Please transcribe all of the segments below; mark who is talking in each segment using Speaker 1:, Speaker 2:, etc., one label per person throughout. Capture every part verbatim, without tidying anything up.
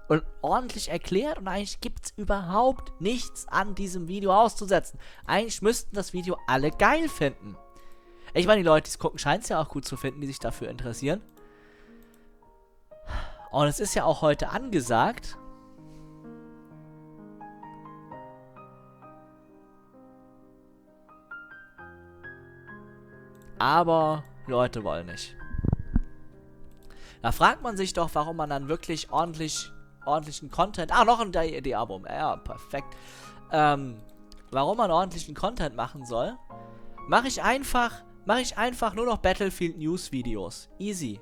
Speaker 1: und ordentlich erklärt und eigentlich gibt es überhaupt nichts an diesem Video auszusetzen. Eigentlich müssten das Video alle geil finden. Ich meine, die Leute, die es gucken, scheinen es ja auch gut zu finden, die sich dafür interessieren. Und es ist ja auch heute angesagt. Aber die Leute wollen nicht. Da fragt man sich doch, warum man dann wirklich ordentlich, ordentlichen Content... Ah, noch ein Diabum. Ja, perfekt. Ähm, warum man ordentlichen Content machen soll, mache ich einfach, mache ich einfach nur noch Battlefield News Videos. Easy.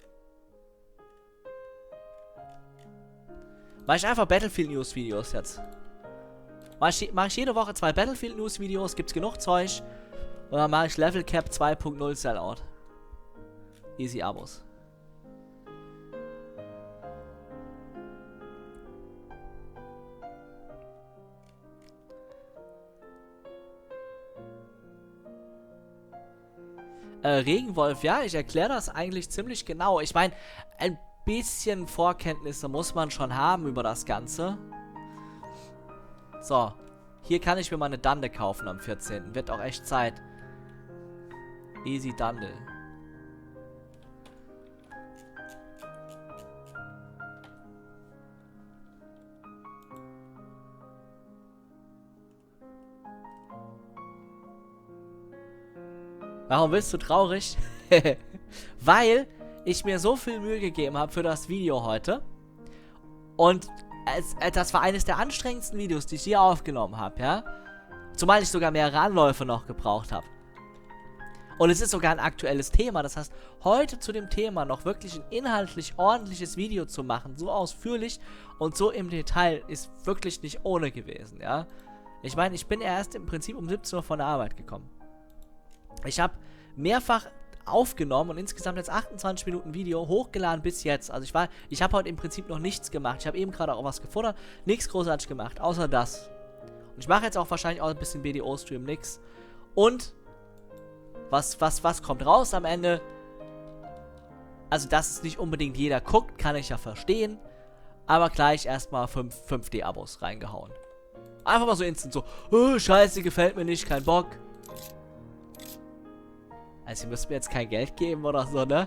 Speaker 1: Mache ich einfach Battlefield News Videos jetzt. Mache ich, mach ich jede Woche zwei Battlefield News Videos, gibt's genug Zeug. Und dann mache ich Level Cap zwei Punkt null Sellout. Easy Abos. Äh, Regenwolf, ja, ich erkläre das eigentlich ziemlich genau. Ich meine, ein bisschen Vorkenntnisse muss man schon haben über das Ganze. So, hier kann ich mir mal eine Dande kaufen am vierzehnten Wird auch echt Zeit. Easy Dande. Warum bist du traurig? Weil ich mir so viel Mühe gegeben habe für das Video heute. Und es, äh, das war eines der anstrengendsten Videos, die ich je aufgenommen habe, ja. Zumal ich sogar mehrere Anläufe noch gebraucht habe. Und es ist sogar ein aktuelles Thema. Das heißt, heute zu dem Thema noch wirklich ein inhaltlich ordentliches Video zu machen, so ausführlich und so im Detail, ist wirklich nicht ohne gewesen, ja. Ich meine, ich bin erst im Prinzip um siebzehn Uhr von der Arbeit gekommen. Ich habe mehrfach aufgenommen und insgesamt jetzt achtundzwanzig Minuten Video hochgeladen bis jetzt. Also ich war, ich habe heute im Prinzip noch nichts gemacht. Ich habe eben gerade auch was gefuttert, nichts großartig gemacht, außer das. Und ich mache jetzt auch wahrscheinlich auch ein bisschen B D O-Stream, nix. Und was, was, was kommt raus am Ende? Also, dass es nicht unbedingt jeder guckt, kann ich ja verstehen. Aber gleich erstmal fünf D-Abos reingehauen. Einfach mal so instant so, oh, scheiße, gefällt mir nicht, kein Bock. Also, ihr müsst mir jetzt kein Geld geben oder so, ne?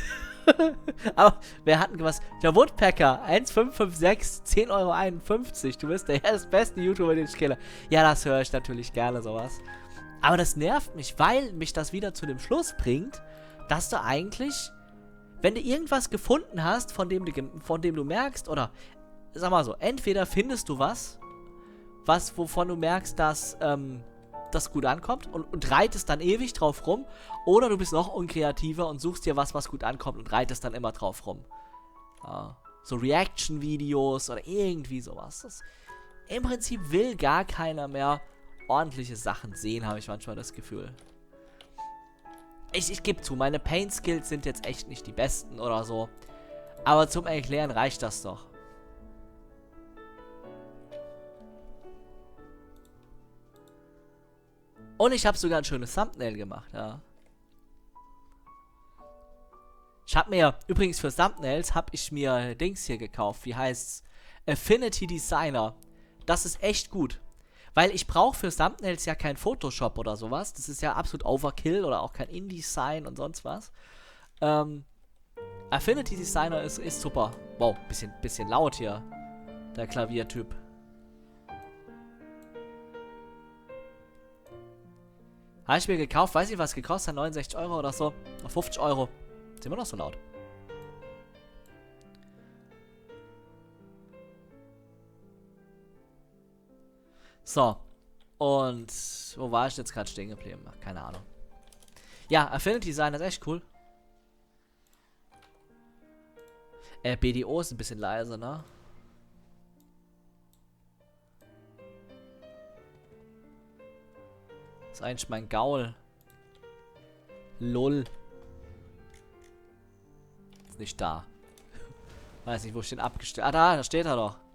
Speaker 1: Aber wir hatten was. Der Woodpecker, eins fünf fünf sechs, zehn Euro einundfünfzig. Du bist der beste YouTuber, den ich kenne. Ja, das höre ich natürlich gerne, sowas. Aber das nervt mich, weil mich das wieder zu dem Schluss bringt, dass du eigentlich, wenn du irgendwas gefunden hast, von dem du, von dem du merkst, oder, sag mal so, entweder findest du was, was, wovon du merkst, dass, ähm, das gut ankommt und, und reitest dann ewig drauf rum, oder du bist noch unkreativer und suchst dir was, was gut ankommt und reitest dann immer drauf rum. Ja, so Reaction-Videos oder irgendwie sowas. Das, im Prinzip will gar keiner mehr ordentliche Sachen sehen, habe ich manchmal das Gefühl. Ich, ich gebe zu, meine Paint-Skills sind jetzt echt nicht die besten oder so, aber zum Erklären reicht das doch. Und ich habe sogar ein schönes Thumbnail gemacht, ja. Ich habe mir, übrigens für Thumbnails, habe ich mir Dings hier gekauft. Wie heißt's? Affinity Designer. Das ist echt gut. Weil ich brauche für Thumbnails ja kein Photoshop oder sowas. Das ist ja absolut Overkill oder auch kein InDesign und sonst was. Ähm, Affinity Designer ist, ist super. Wow, bisschen, bisschen laut hier. Der Klaviertyp. Habe ich mir gekauft, weiß ich was gekostet hat, neunundsechzig Euro oder so. Auf fünfzig Euro. Ist immer noch so laut. So. Und wo war ich jetzt gerade stehen geblieben? Keine Ahnung. Ja, Affinity Design ist echt cool. Äh, B D O ist ein bisschen leise, ne? Das ist eigentlich mein Gaul. Lol. Ist nicht da. Weiß nicht, wo ich den abgestellt. Ah, da, da steht er doch.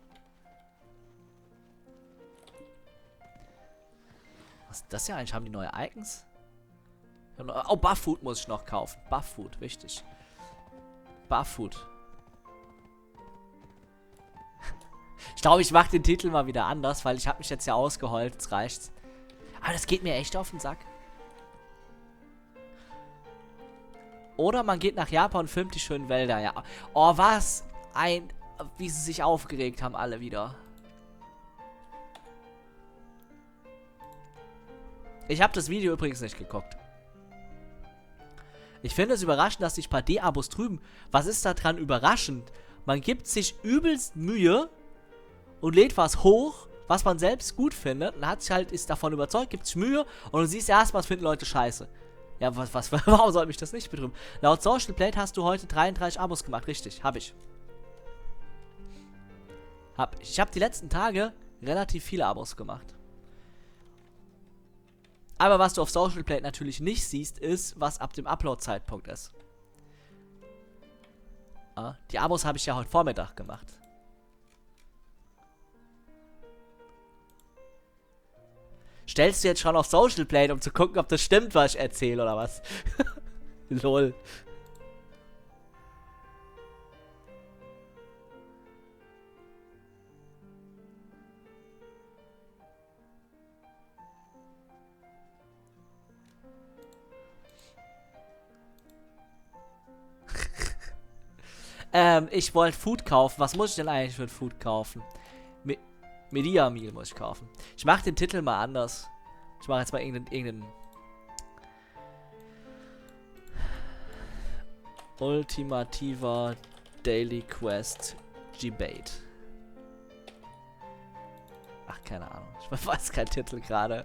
Speaker 1: Was ist das ja eigentlich? Haben die neue Icons? Oh, Buff-Food muss ich noch kaufen. Buff-Food, wichtig. Buff-Food. Ich glaube, ich mache den Titel mal wieder anders, weil ich habe mich jetzt ja ausgeheult. Jetzt reicht's. Aber das geht mir echt auf den Sack. Oder man geht nach Japan und filmt die schönen Wälder, ja. Oh, was ein... Wie sie sich aufgeregt haben alle wieder. Ich habe das Video übrigens nicht geguckt. Ich finde es überraschend, dass sich ein paar D-Abos trüben. Was ist da dran überraschend? Man gibt sich übelst Mühe und lädt was hoch, was man selbst gut findet. Und hat sich halt, ist davon überzeugt, gibt sich Mühe und du siehst erstmal, was finden Leute scheiße. Ja, was, was, warum soll mich das nicht betrüben? Laut Social Plate hast du heute dreiunddreißig Abos gemacht. Richtig, hab ich. Hab ich. Ich habe die letzten Tage relativ viele Abos gemacht. Aber was du auf Social Plate natürlich nicht siehst, ist, was ab dem Upload-Zeitpunkt ist. Ah, die Abos habe ich ja heute Vormittag gemacht. Stellst du jetzt schon auf Social Plate, um zu gucken, ob das stimmt, was ich erzähle, oder was? Lol. ähm, ich wollte Food kaufen. Was muss ich denn eigentlich für Food kaufen? Me Media Meal muss ich kaufen. Ich mache den Titel mal anders. Ich mache jetzt mal irgendeinen... irgendeinen ultimativer Daily Quest Debate. Ach, keine Ahnung. Ich weiß keinen Titel gerade.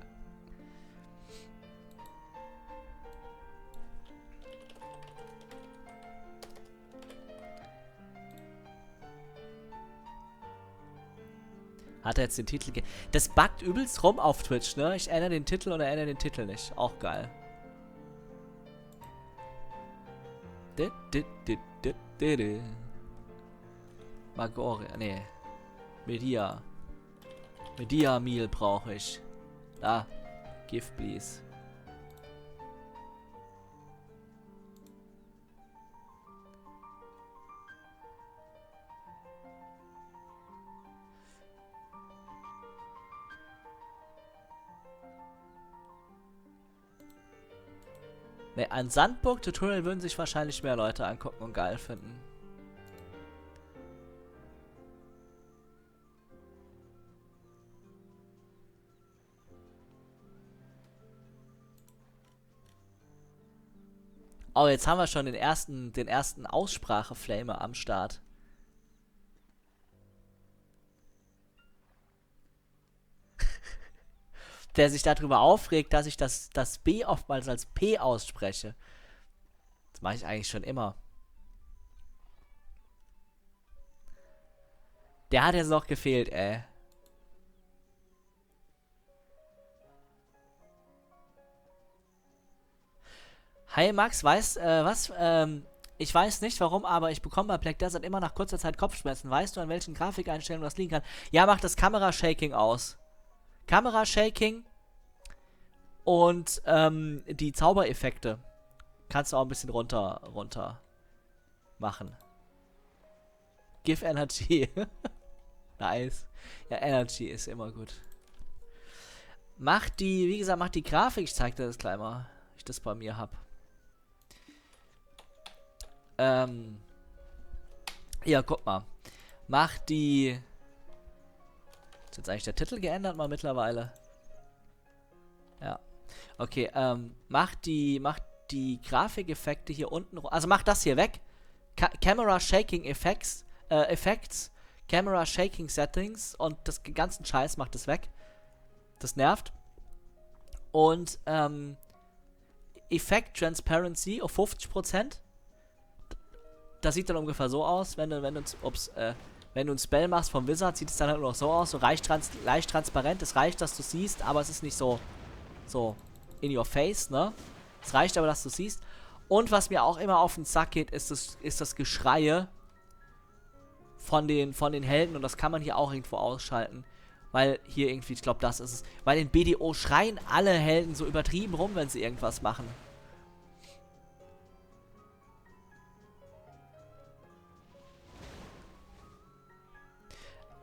Speaker 1: Hat er jetzt den Titel ge... Das buggt übelst rum auf Twitch, ne? Ich ändere den Titel und er ändert den Titel nicht. Auch geil. Magoria, nee. Media. Media Meal brauche ich. Da. Give, please. Ne, ein Sandburg-Tutorial würden sich wahrscheinlich mehr Leute angucken und geil finden. Oh, jetzt haben wir schon den ersten, den ersten Aussprache-Flamer am Start. Der sich darüber aufregt, dass ich das, das B oftmals als P ausspreche. Das mache ich eigentlich schon immer. Der hat jetzt noch gefehlt, ey. Hi Max, weißt, äh, was, ähm, ich weiß nicht warum, aber ich bekomme bei Black Desert immer nach kurzer Zeit Kopfschmerzen. Weißt du, an welchen Grafikeinstellungen das liegen kann? Ja, mach das Kamera-Shaking aus. Kamera-Shaking und ähm, die Zaubereffekte kannst du auch ein bisschen runter, runter machen. Give Energy. Nice. Ja, Energy ist immer gut. Mach die, wie gesagt, mach die Grafik. Ich zeig dir das gleich mal, wie ich das bei mir hab. Ähm. Ja, guck mal. Mach die... Ist jetzt eigentlich der Titel geändert mal mittlerweile? Ja. Okay, ähm, mach die, mach die Grafikeffekte hier unten, also mach das hier weg. Ca Camera Shaking Effects, äh, Effects, Camera Shaking Settings und das ganzen Scheiß macht das weg. Das nervt. Und, ähm, Effect Transparency auf fünfzig Prozent. Das sieht dann ungefähr so aus, wenn du, wenn du, ups, äh, wenn du ein Spell machst vom Wizard, sieht es dann halt nur noch so aus, so leicht, trans leicht transparent. Es reicht, dass du siehst, aber es ist nicht so, so in your face, ne? Es reicht aber, dass du siehst. Und was mir auch immer auf den Sack geht, ist das, ist das Geschreie von den, von den Helden. Und das kann man hier auch irgendwo ausschalten. Weil hier irgendwie, ich glaube, das ist es. Weil in B D O schreien alle Helden so übertrieben rum, wenn sie irgendwas machen.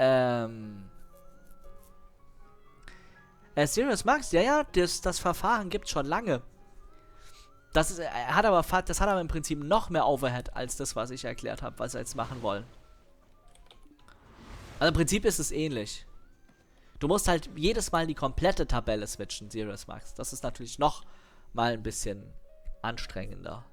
Speaker 1: Ähm. Äh, Serious Max, ja, ja, das, das Verfahren gibt's schon lange. Das ist, er hat aber, das hat aber im Prinzip noch mehr Overhead als das, was ich erklärt habe, was sie jetzt machen wollen. Also im Prinzip ist es ähnlich. Du musst halt jedes Mal die komplette Tabelle switchen, Serious Max. Das ist natürlich noch mal ein bisschen anstrengender.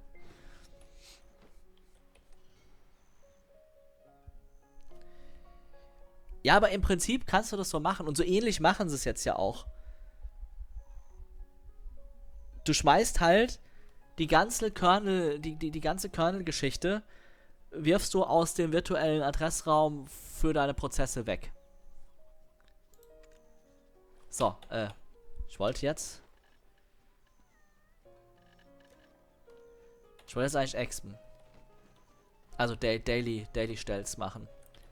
Speaker 1: Ja, aber im Prinzip kannst du das so machen. Und so ähnlich machen sie es jetzt ja auch. Du schmeißt halt die ganze Kernel, die, die, die ganze Kernel-Geschichte wirfst du aus dem virtuellen Adressraum für deine Prozesse weg. So, äh, ich wollte jetzt... Ich wollte jetzt eigentlich expen. Also da Daily, Daily Stells machen.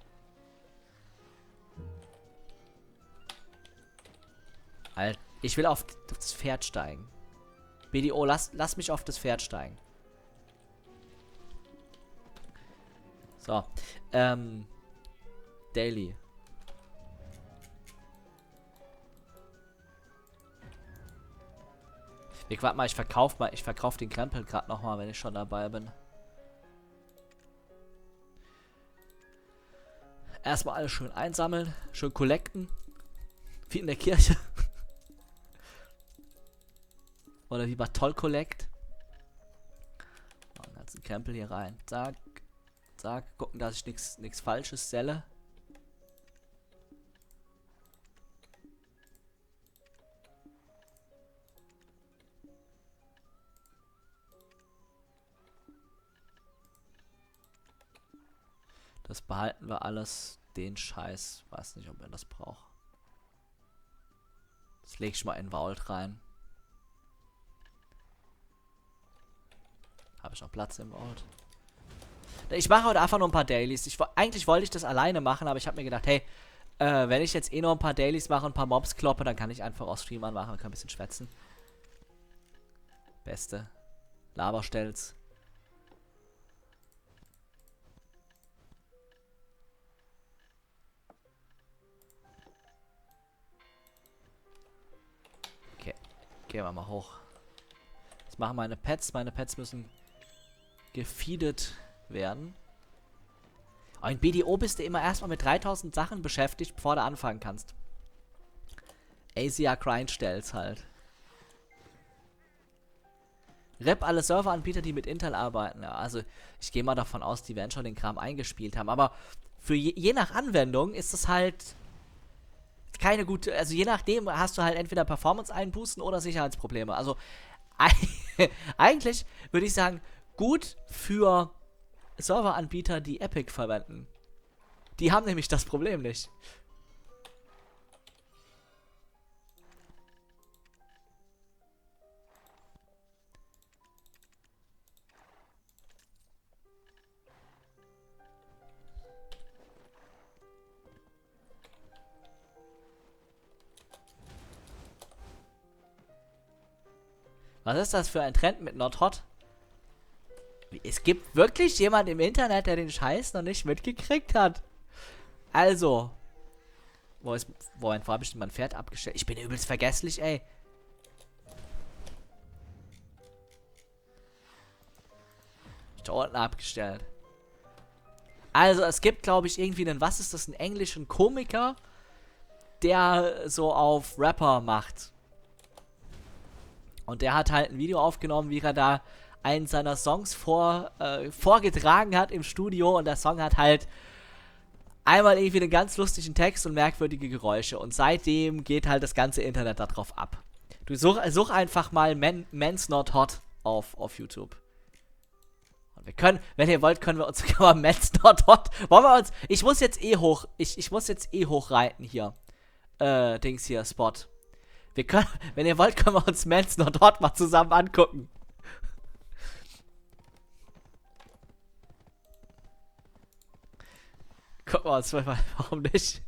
Speaker 1: Alter, ich will auf das Pferd steigen. B D O, lass, lass mich auf das Pferd steigen. So, ähm, Daily. Ich warte mal, ich verkaufe mal, ich verkaufe den Krempel gerade nochmal, wenn ich schon dabei bin. Erstmal alles schön einsammeln, schön collecten. Wie in der Kirche. Oder wie bei Toll Collect. Den ganzen Krempel hier rein. Zack. Zack. Gucken, dass ich nichts nichts Falsches selle. Das behalten wir alles. Den Scheiß. Weiß nicht, ob man das braucht. Das lege ich mal in Vault rein. Habe ich noch Platz im Vault? Ich mache heute einfach nur ein paar Dailies. Ich, eigentlich wollte ich das alleine machen, aber ich habe mir gedacht, hey, äh, wenn ich jetzt eh nur ein paar Dailies mache und ein paar Mobs kloppe, dann kann ich einfach aus Stream anmachen und kann ein bisschen schwätzen. Beste. Laberstells. Okay. Gehen wir mal hoch. Das machen meine Pets. Meine Pets müssen gefeedet werden. Aber in B D O bist du immer erstmal mit dreitausend Sachen beschäftigt, bevor du anfangen kannst. A C R Grind stellst halt. Rep alle Serveranbieter, die mit Intel arbeiten. Ja, also ich gehe mal davon aus, die werden schon den Kram eingespielt haben. Aber für je, je nach Anwendung ist es halt keine gute, also je nachdem hast du halt entweder Performance-Einbußen oder Sicherheitsprobleme. Also eigentlich würde ich sagen, gut für Serveranbieter, die Epic verwenden. Die haben nämlich das Problem nicht. Was ist das für ein Trend mit Not Hot? Es gibt wirklich jemand im Internet, der den Scheiß noch nicht mitgekriegt hat. Also. Wo ist. Wo, wo habe ich denn mein Pferd abgestellt? Ich bin übelst vergesslich, ey. Ich da unten abgestellt. Also, es gibt, glaube ich, irgendwie einen. Was ist das? Einen englischen Komiker, der so auf Rapper macht. Und der hat halt ein Video aufgenommen, wie er da einen seiner Songs vor, äh, vorgetragen hat im Studio. Und der Song hat halt einmal irgendwie einen ganz lustigen Text und merkwürdige Geräusche. Und seitdem geht halt das ganze Internet darauf ab. Du such, such einfach mal Men, Men's Not Hot auf, auf YouTube. Und wir können, wenn ihr wollt, können wir uns sogar mal Men's Not Hot. Wollen wir uns. Ich muss jetzt eh hoch. Ich, ich muss jetzt eh hochreiten hier. Äh, Dings hier, Spot. Wir können, wenn ihr wollt, können wir uns Men's Not Hot mal zusammen angucken. Guck mal, warum nicht?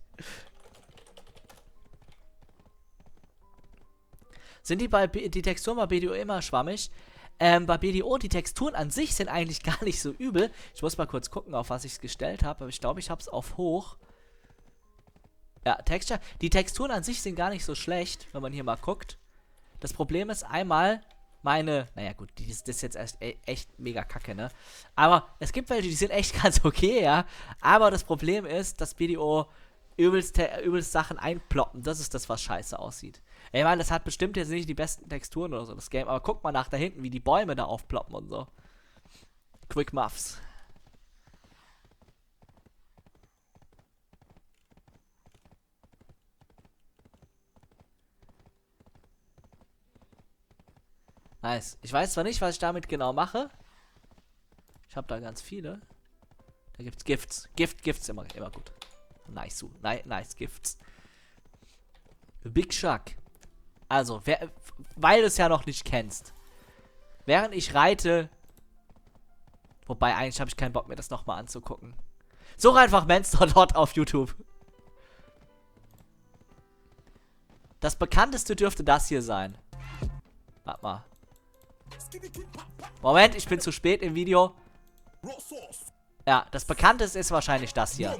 Speaker 1: Sind die bei B die Texturen bei B D O immer schwammig? Ähm, bei B D O, die Texturen an sich sind eigentlich gar nicht so übel. Ich muss mal kurz gucken, auf was ich es gestellt habe, aber ich glaube, ich habe es auf hoch. Ja, Texture. Die Texturen an sich sind gar nicht so schlecht, wenn man hier mal guckt. Das Problem ist einmal meine, naja gut, die ist, das ist jetzt echt, echt mega kacke, ne? Aber es gibt welche, die sind echt ganz okay, ja. Aber das Problem ist, das Video übelst, übelst Sachen einploppen. Das ist das, was scheiße aussieht. Ich meine, das hat bestimmt jetzt nicht die besten Texturen oder so, das Game. Aber guck mal nach da hinten, wie die Bäume da aufploppen und so. Quick Muffs. Nice. Ich weiß zwar nicht, was ich damit genau mache. Ich habe da ganz viele. Da gibt's Gifts. Gift, Gifts immer, immer gut. Nice, nice, nice Gifts. Big Shark. Also, wer, weil du es ja noch nicht kennst. Während ich reite. Wobei, eigentlich habe ich keinen Bock mehr, das nochmal anzugucken. Such einfach Monster Hot auf YouTube. Das bekannteste dürfte das hier sein. Warte mal. Moment, ich bin zu spät im Video. Ja, das bekannteste ist wahrscheinlich das hier.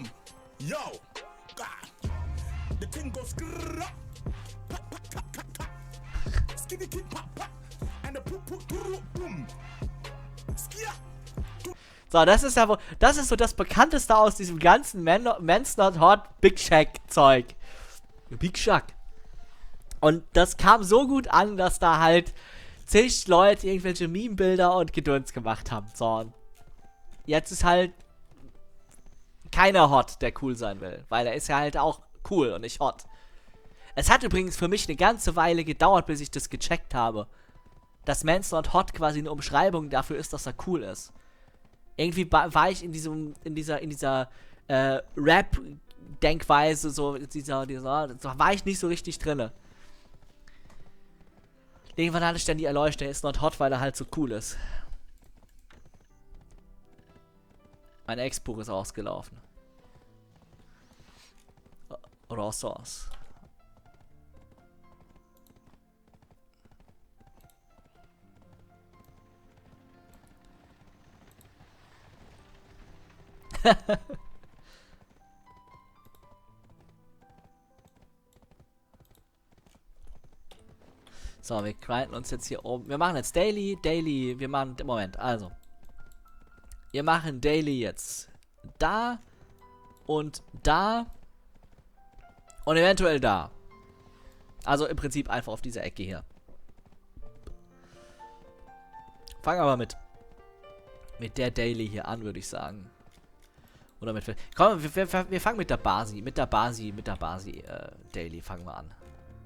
Speaker 1: So, das ist ja wohl, das ist so das bekannteste aus diesem ganzen Men's Not Hot Big Shack Zeug. Big Shack. Und das kam so gut an, dass da halt zig Leute irgendwelche Meme-Bilder und Gedöns gemacht haben. So, und jetzt ist halt keiner hot, der cool sein will. Weil er ist ja halt auch cool und nicht hot. Es hat übrigens für mich eine ganze Weile gedauert, bis ich das gecheckt habe. Dass Men's Not Hot quasi eine Umschreibung dafür ist, dass er cool ist. Irgendwie war ich in diesem, in dieser, in dieser äh, Rap-Denkweise, so, dieser, dieser, da war ich nicht so richtig drinne. Irgendwann hatte ich dann die Erleuchtung, er ist not hot, weil er halt so cool ist. Mein Ex-Buch ist ausgelaufen. Oder auch sowas. So, wir grinden uns jetzt hier oben. Wir machen jetzt Daily, Daily, wir machen, Moment, also. Wir machen Daily jetzt da und da und eventuell da. Also im Prinzip einfach auf dieser Ecke hier. Fangen wir aber mit, mit der Daily hier an, würde ich sagen. Oder mit, komm, wir, wir, wir fangen mit der Basi, mit der Basi, mit der Basi äh, Daily fangen wir an.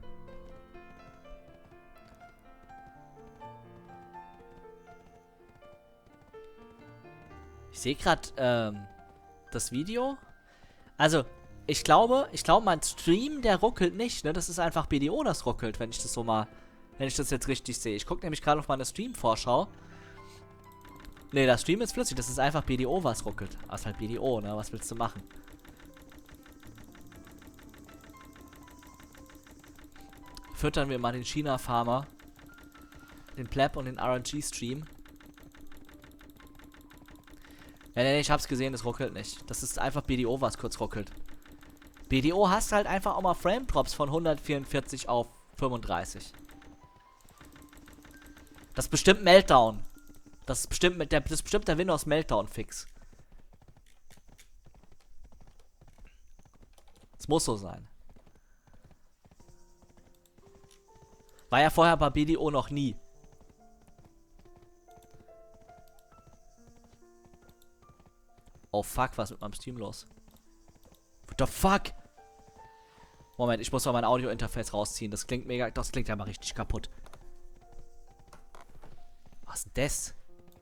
Speaker 1: Ich sehe gerade ähm, das Video. Also, ich glaube, ich glaube, mein Stream, der ruckelt nicht, ne? Das ist einfach B D O, das ruckelt, wenn ich das so mal, wenn ich das jetzt richtig sehe. Ich gucke nämlich gerade auf meine Stream-Vorschau. Ne, das Stream ist flüssig, das ist einfach B D O, was ruckelt. Das ist halt B D O, ne? Was willst du machen? Füttern wir mal den China-Farmer, den Pleb und den R N G-Stream. Ja, nee, ich hab's gesehen, das ruckelt nicht. Das ist einfach B D O, was kurz ruckelt. B D O hast halt einfach auch mal Frame-Drops von hundertvierundvierzig auf fünfunddreißig. Das ist bestimmt Meltdown. Das ist bestimmt, mit der, das ist bestimmt der Windows Meltdown-Fix. Das muss so sein. War ja vorher bei B D O noch nie. Oh fuck, was ist mit meinem Stream los? What the fuck? Moment, ich muss mal mein Audio-Interface rausziehen. Das klingt mega, das klingt ja mal richtig kaputt. Was ist denn das?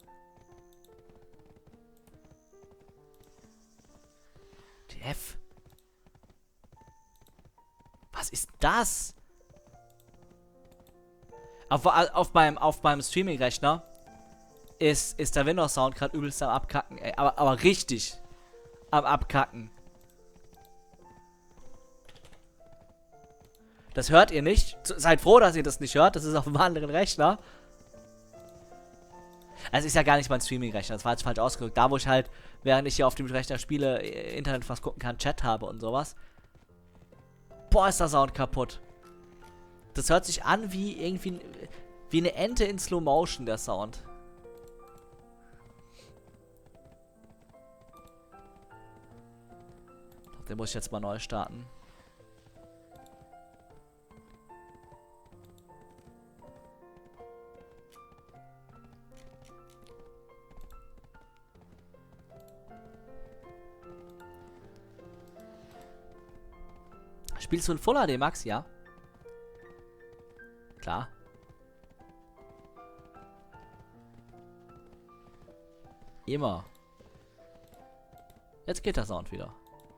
Speaker 1: T F? Was ist das? Auf, auf meinem, auf meinem Streaming-Rechner Ist, ist der Windows-Sound gerade übelst am Abkacken, ey. Aber, aber richtig am Abkacken. Das hört ihr nicht. Seid froh, dass ihr das nicht hört. Das ist auf einem anderen Rechner. Also ist ja gar nicht mein Streaming-Rechner. Das war jetzt falsch ausgedrückt. Da, wo ich halt, während ich hier auf dem Rechner spiele, Internet was gucken kann, Chat habe und sowas. Boah, ist der Sound kaputt. Das hört sich an wie irgendwie wie eine Ente in Slow Motion, der Sound. Den muss ich jetzt mal neu starten. Spielst du in Full H D Max? Ja. Klar. Immer. Jetzt geht der Sound wieder.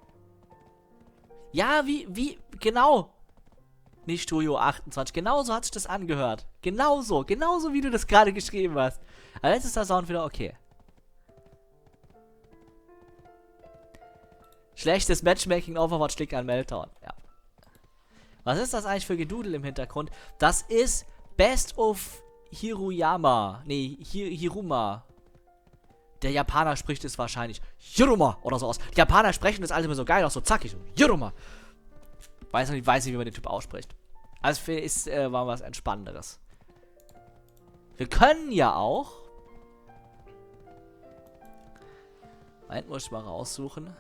Speaker 1: Ja, wie, wie, genau. Nicht Studio achtundzwanzig. Genauso hat sich das angehört. Genauso, genauso wie du das gerade geschrieben hast. Aber jetzt ist der Sound wieder okay. Schlechtes Matchmaking Overwatch liegt an Meltdown. Ja. Was ist das eigentlich für Gedudel im Hintergrund? Das ist Best of Hiruyama. Nee, Hir Hiruma. Der Japaner spricht es wahrscheinlich Hiruma oder so aus. Die Japaner sprechen das alles immer so geil, auch so zackig. So Hiruma. Weiß nicht, weiß nicht, wie man den Typ ausspricht. Also für ist äh, war was Entspannenderes. Wir können ja auch. Moment, muss ich mal raussuchen.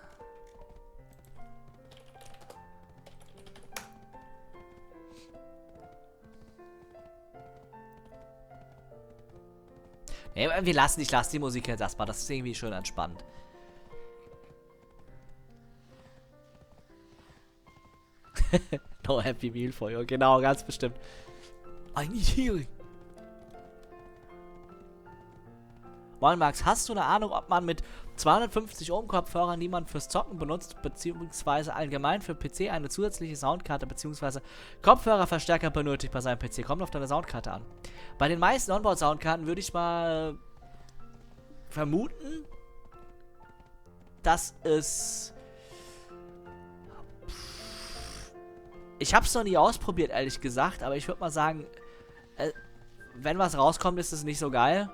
Speaker 1: Nee, wir lassen, ich lasse die Musik jetzt erstmal. Das ist irgendwie schön entspannt. No happy meal for you. Genau, ganz bestimmt. I need healing. Moin Max, hast du eine Ahnung, ob man mit zweihundertfünfzig Ohm Kopfhörern, die man fürs Zocken benutzt, beziehungsweise allgemein für P C eine zusätzliche Soundkarte beziehungsweise Kopfhörerverstärker benötigt bei seinem P C? Kommt auf deine Soundkarte an. Bei den meisten Onboard-Soundkarten würde ich mal vermuten, dass es... Ich habe es noch nie ausprobiert, ehrlich gesagt, aber ich würde mal sagen, äh, wenn was rauskommt, ist es nicht so geil.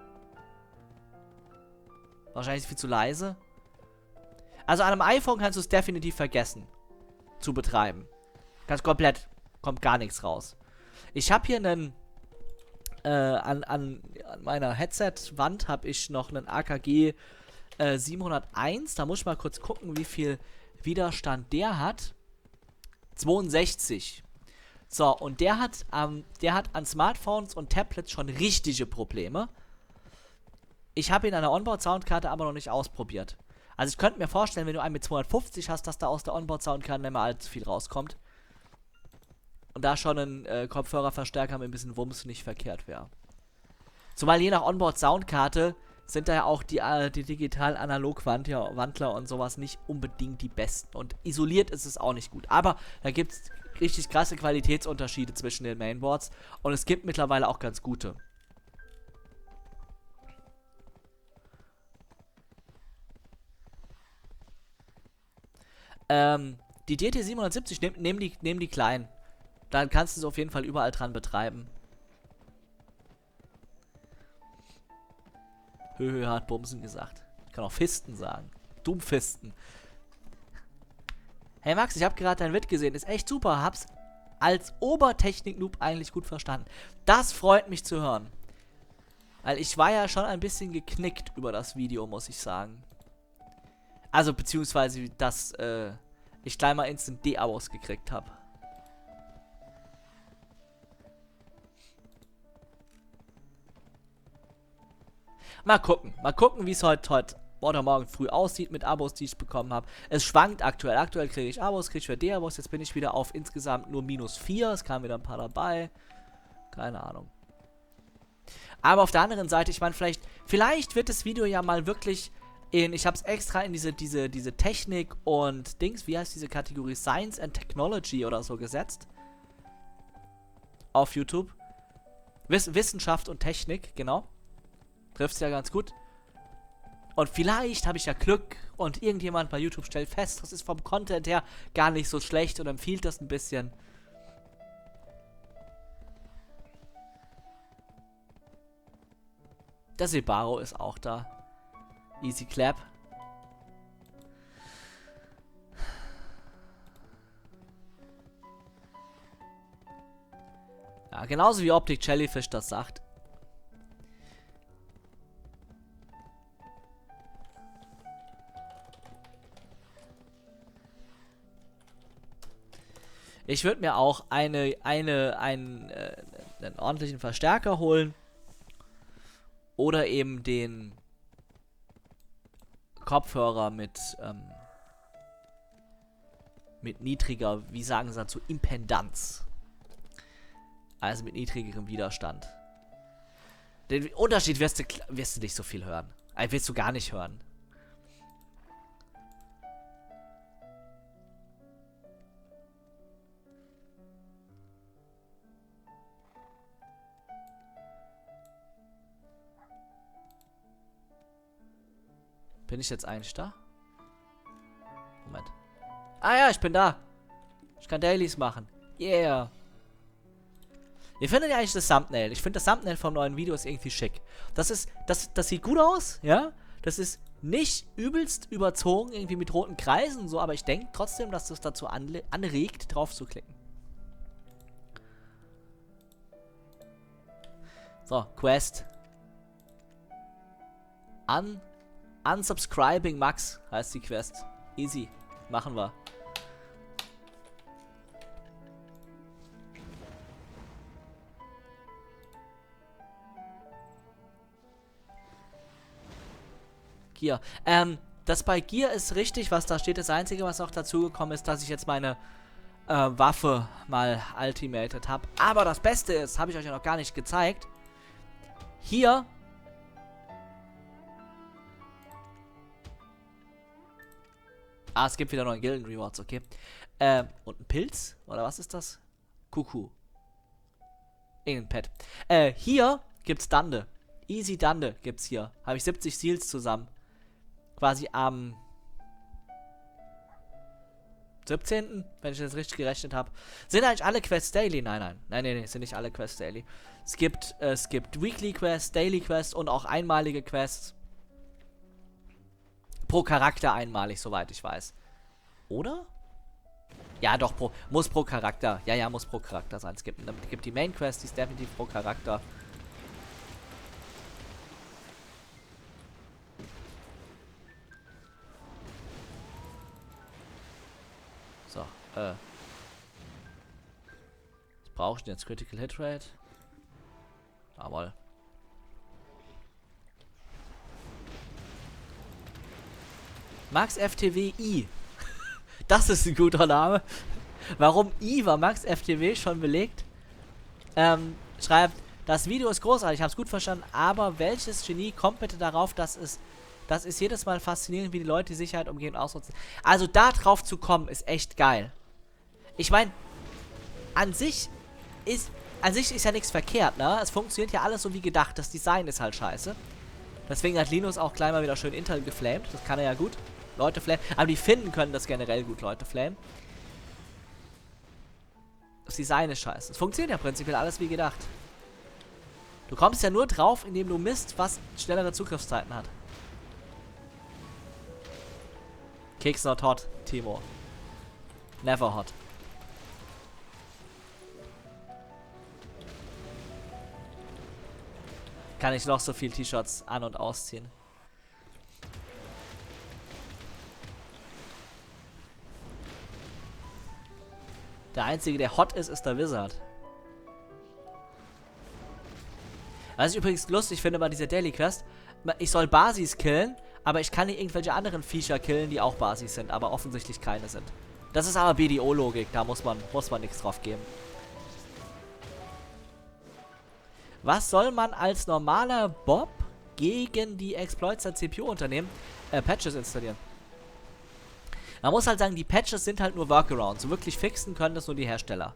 Speaker 1: Wahrscheinlich ist es viel zu leise. Also an einem iPhone kannst du es definitiv vergessen zu betreiben. Ganz komplett. Kommt gar nichts raus. Ich habe hier einen äh, an, an, an meiner Headset-Wand habe ich noch einen A K G äh, siebenhunderteins. Da muss ich mal kurz gucken, wie viel Widerstand der hat. zweiundsechzig. So, und der hat, ähm, der hat an Smartphones und Tablets schon richtige Probleme. Ich habe ihn an der Onboard-Soundkarte aber noch nicht ausprobiert. Also ich könnte mir vorstellen, wenn du einen mit zweihundertfünfzig hast, dass da aus der Onboard-Soundkarte nicht mehr allzu viel rauskommt. Und da schon ein äh, Kopfhörerverstärker mit ein bisschen Wumms nicht verkehrt wäre. Zumal je nach Onboard-Soundkarte sind da ja auch die, äh, die Digital-Analog-Wandler und sowas nicht unbedingt die besten. Und isoliert ist es auch nicht gut. Aber da gibt es richtig krasse Qualitätsunterschiede zwischen den Mainboards. Und es gibt mittlerweile auch ganz gute. Ähm, die D T siebenhundertsiebzig, nehmen nehm die, nehm die kleinen. Dann kannst du es auf jeden Fall überall dran betreiben. Höhö hat Bumsen gesagt. Ich kann auch Fisten sagen. Dummfisten. Hey Max, ich habe gerade dein Wit gesehen. Ist echt super. Hab's als Obertechnik-Noob eigentlich gut verstanden. Das freut mich zu hören. Weil ich war ja schon ein bisschen geknickt über das Video, muss ich sagen. Also, beziehungsweise, dass äh, ich gleich mal Instant D-Abos gekriegt habe. Mal gucken. Mal gucken, wie es heute, heute oder morgen früh aussieht mit Abos, die ich bekommen habe. Es schwankt aktuell. Aktuell kriege ich Abos, kriege ich für D-Abos. Jetzt bin ich wieder auf insgesamt nur minus vier. Es kamen wieder ein paar dabei. Keine Ahnung. Aber auf der anderen Seite, ich meine, vielleicht, vielleicht wird das Video ja mal wirklich... In, ich habe es extra in diese, diese, diese Technik und Dings, wie heißt diese Kategorie? Science and Technology oder so gesetzt. Auf YouTube. Wiss, Wissenschaft und Technik, genau. Trifft's ja ganz gut. Und vielleicht habe ich ja Glück und irgendjemand bei YouTube stellt fest, das ist vom Content her gar nicht so schlecht und empfiehlt das ein bisschen. Der Sebaro ist auch da. Easy Clap. Ja, genauso wie Optic Jellyfish das sagt. Ich würde mir auch eine, eine, einen, äh, einen ordentlichen Verstärker holen. Oder eben den Kopfhörer mit, ähm, mit niedriger, wie sagen sie dazu, Impedanz. Also mit niedrigerem Widerstand. Den Unterschied wirst du, wirst du nicht so viel hören. Also wirst du gar nicht hören. Bin ich jetzt eigentlich da? Moment. Ah ja, ich bin da. Ich kann Dailies machen. Yeah. Wie findet ihr eigentlich das Thumbnail? Ich finde das Thumbnail vom neuen Video ist irgendwie schick. Das ist, das, das sieht gut aus, ja? Das ist nicht übelst überzogen, irgendwie mit roten Kreisen und so, aber ich denke trotzdem, dass das dazu anregt, drauf zu klicken. So, Quest. Un Unsubscribing Max heißt die Quest. Easy. Machen wir. Gear. Ähm, das bei Gear ist richtig, was da steht. Das Einzige, was auch dazugekommen ist, dass ich jetzt meine äh, Waffe mal ultimated habe. Aber das Beste ist, habe ich euch ja noch gar nicht gezeigt. Hier Ah, es gibt wieder neue Gilden-Rewards, okay. Ähm, und ein Pilz? Oder was ist das? Kuckuck. Irgendein Pet. Äh, hier gibt's Dande. Easy Dande gibt's hier. Habe ich siebzig Seals zusammen. Quasi am siebzehnten, wenn ich das richtig gerechnet habe. Sind eigentlich alle Quests Daily? Nein, nein. Nein, nein, nein, sind nicht alle Quests Daily. Es gibt, äh, es gibt Weekly Quests, Daily Quests und auch einmalige Quests. Pro Charakter einmalig, soweit ich weiß. Oder? Ja, doch, pro, muss pro Charakter. Ja, ja, muss pro Charakter sein. Es gibt, es gibt die Main Quest, die ist definitiv pro Charakter. So, äh. Was brauche ich denn jetzt? Critical Hit Rate? Jawohl. Max F T W I. Das ist ein guter Name. Warum I war Max F T W schon belegt? Ähm, schreibt, das Video ist großartig, ich habe es gut verstanden, aber welches Genie kommt bitte darauf, dass es, das ist jedes Mal faszinierend, wie die Leute die Sicherheit umgehen und ausnutzen. Also da drauf zu kommen, ist echt geil. Ich meine, an sich ist, an sich ist ja nichts verkehrt, ne? Es funktioniert ja alles so wie gedacht, das Design ist halt scheiße. Deswegen hat Linus auch gleich mal wieder schön Intel geflamed, das kann er ja gut. Leute flamen. Aber die Finnen können das generell gut, Leute flamen. Das Design ist scheiße. Es funktioniert ja prinzipiell alles wie gedacht. Du kommst ja nur drauf, indem du misst, was schnellere Zugriffszeiten hat. Keks not hot, Timo. Never hot. Kann ich noch so viel T-Shirts an- und ausziehen. Der Einzige, der hot ist, ist der Wizard. Was ich übrigens lustig finde bei dieser Daily Quest, ich soll Basis killen, aber ich kann nicht irgendwelche anderen Viecher killen, die auch Basis sind, aber offensichtlich keine sind. Das ist aber B D O-Logik, da muss man, muss man nichts drauf geben. Was soll man als normaler Bob gegen die Exploits der C P U unternehmen? Äh, Patches installieren. Man muss halt sagen, die Patches sind halt nur Workarounds. So wirklich fixen können das nur die Hersteller.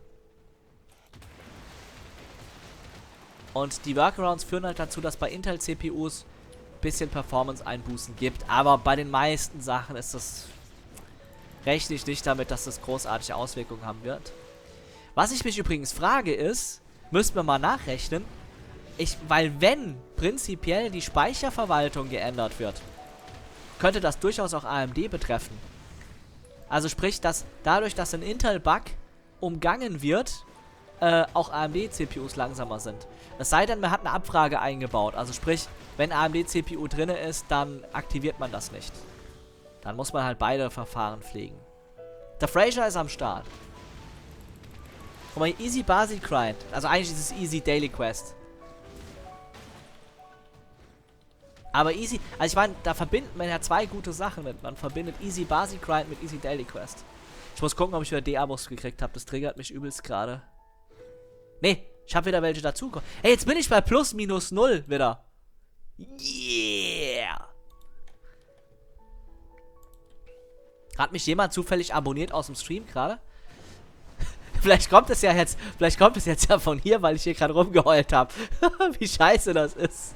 Speaker 1: Und die Workarounds führen halt dazu, dass bei Intel-C P Us ein bisschen Performance-Einbußen gibt. Aber bei den meisten Sachen ist das... rechne ich nicht damit, dass das großartige Auswirkungen haben wird. Was ich mich übrigens frage ist, müssten wir mal nachrechnen, ich, weil wenn prinzipiell die Speicherverwaltung geändert wird, könnte das durchaus auch A M D betreffen. Also sprich, dass dadurch, dass ein Intel-Bug umgangen wird, äh, auch A M D-C P Us langsamer sind. Es sei denn, man hat eine Abfrage eingebaut. Also sprich, wenn A M D-C P U drin ist, dann aktiviert man das nicht. Dann muss man halt beide Verfahren pflegen. Der Fraser ist am Start. Guck mal, Easy Basic Grind. Also eigentlich ist es Easy Daily Quest. Aber Easy, also ich meine, da verbindet man ja zwei gute Sachen mit. Man verbindet Easy Basic Grind mit Easy Daily Quest. Ich muss gucken, ob ich wieder D-Abos gekriegt habe. Das triggert mich übelst gerade. Nee, ich habe wieder welche dazu. Hey, jetzt bin ich bei plus minus null wieder. Yeah! Hat mich jemand zufällig abonniert aus dem Stream gerade? Vielleicht kommt es ja jetzt, vielleicht kommt es jetzt ja von hier, weil ich hier gerade rumgeheult habe. Wie scheiße das ist.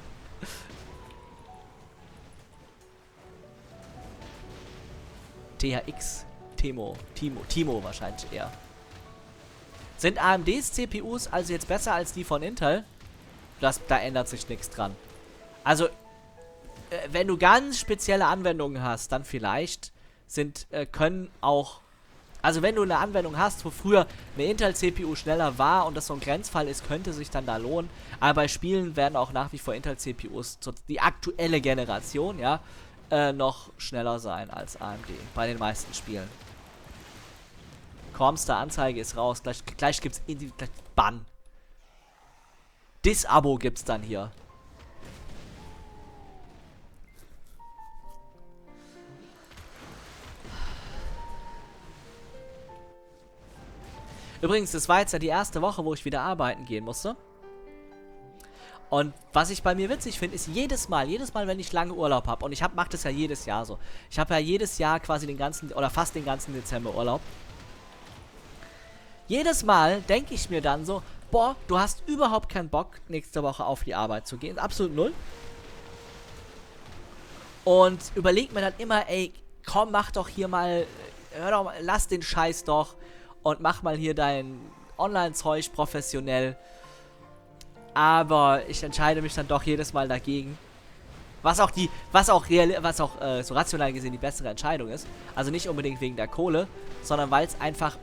Speaker 1: T H X, Timo, Timo, Timo wahrscheinlich eher. Sind A M Ds C P Us also jetzt besser als die von Intel? Das, da ändert sich nichts dran. Also, äh, wenn du ganz spezielle Anwendungen hast, dann vielleicht sind, äh, können auch, also wenn du eine Anwendung hast, wo früher eine Intel-C P U schneller war und das so ein Grenzfall ist, könnte sich dann da lohnen. Aber bei Spielen werden auch nach wie vor Intel-C P Us, die aktuelle Generation, ja, äh, noch schneller sein als A M D. Bei den meisten Spielen. Comstar Anzeige ist raus. Gleich, gleich gibt's in gleich Bann. Dis-Abo gibt's dann hier. Übrigens, das war jetzt ja die erste Woche, wo ich wieder arbeiten gehen musste. Und was ich bei mir witzig finde, ist jedes Mal, jedes Mal, wenn ich lange Urlaub habe, und ich mache das ja jedes Jahr so. Ich habe ja jedes Jahr quasi den ganzen, oder fast den ganzen Dezember Urlaub. Jedes Mal denke ich mir dann so, boah, du hast überhaupt keinen Bock, nächste Woche auf die Arbeit zu gehen. Absolut null. Und überleg mir dann immer, ey, komm, mach doch hier mal, hör doch mal, lass den Scheiß doch und mach mal hier dein Online-Zeug professionell. Aber ich entscheide mich dann doch jedes Mal dagegen. Was auch die, was auch real, was auch äh, so rational gesehen die bessere Entscheidung ist. Also nicht unbedingt wegen der Kohle, sondern weil es einfach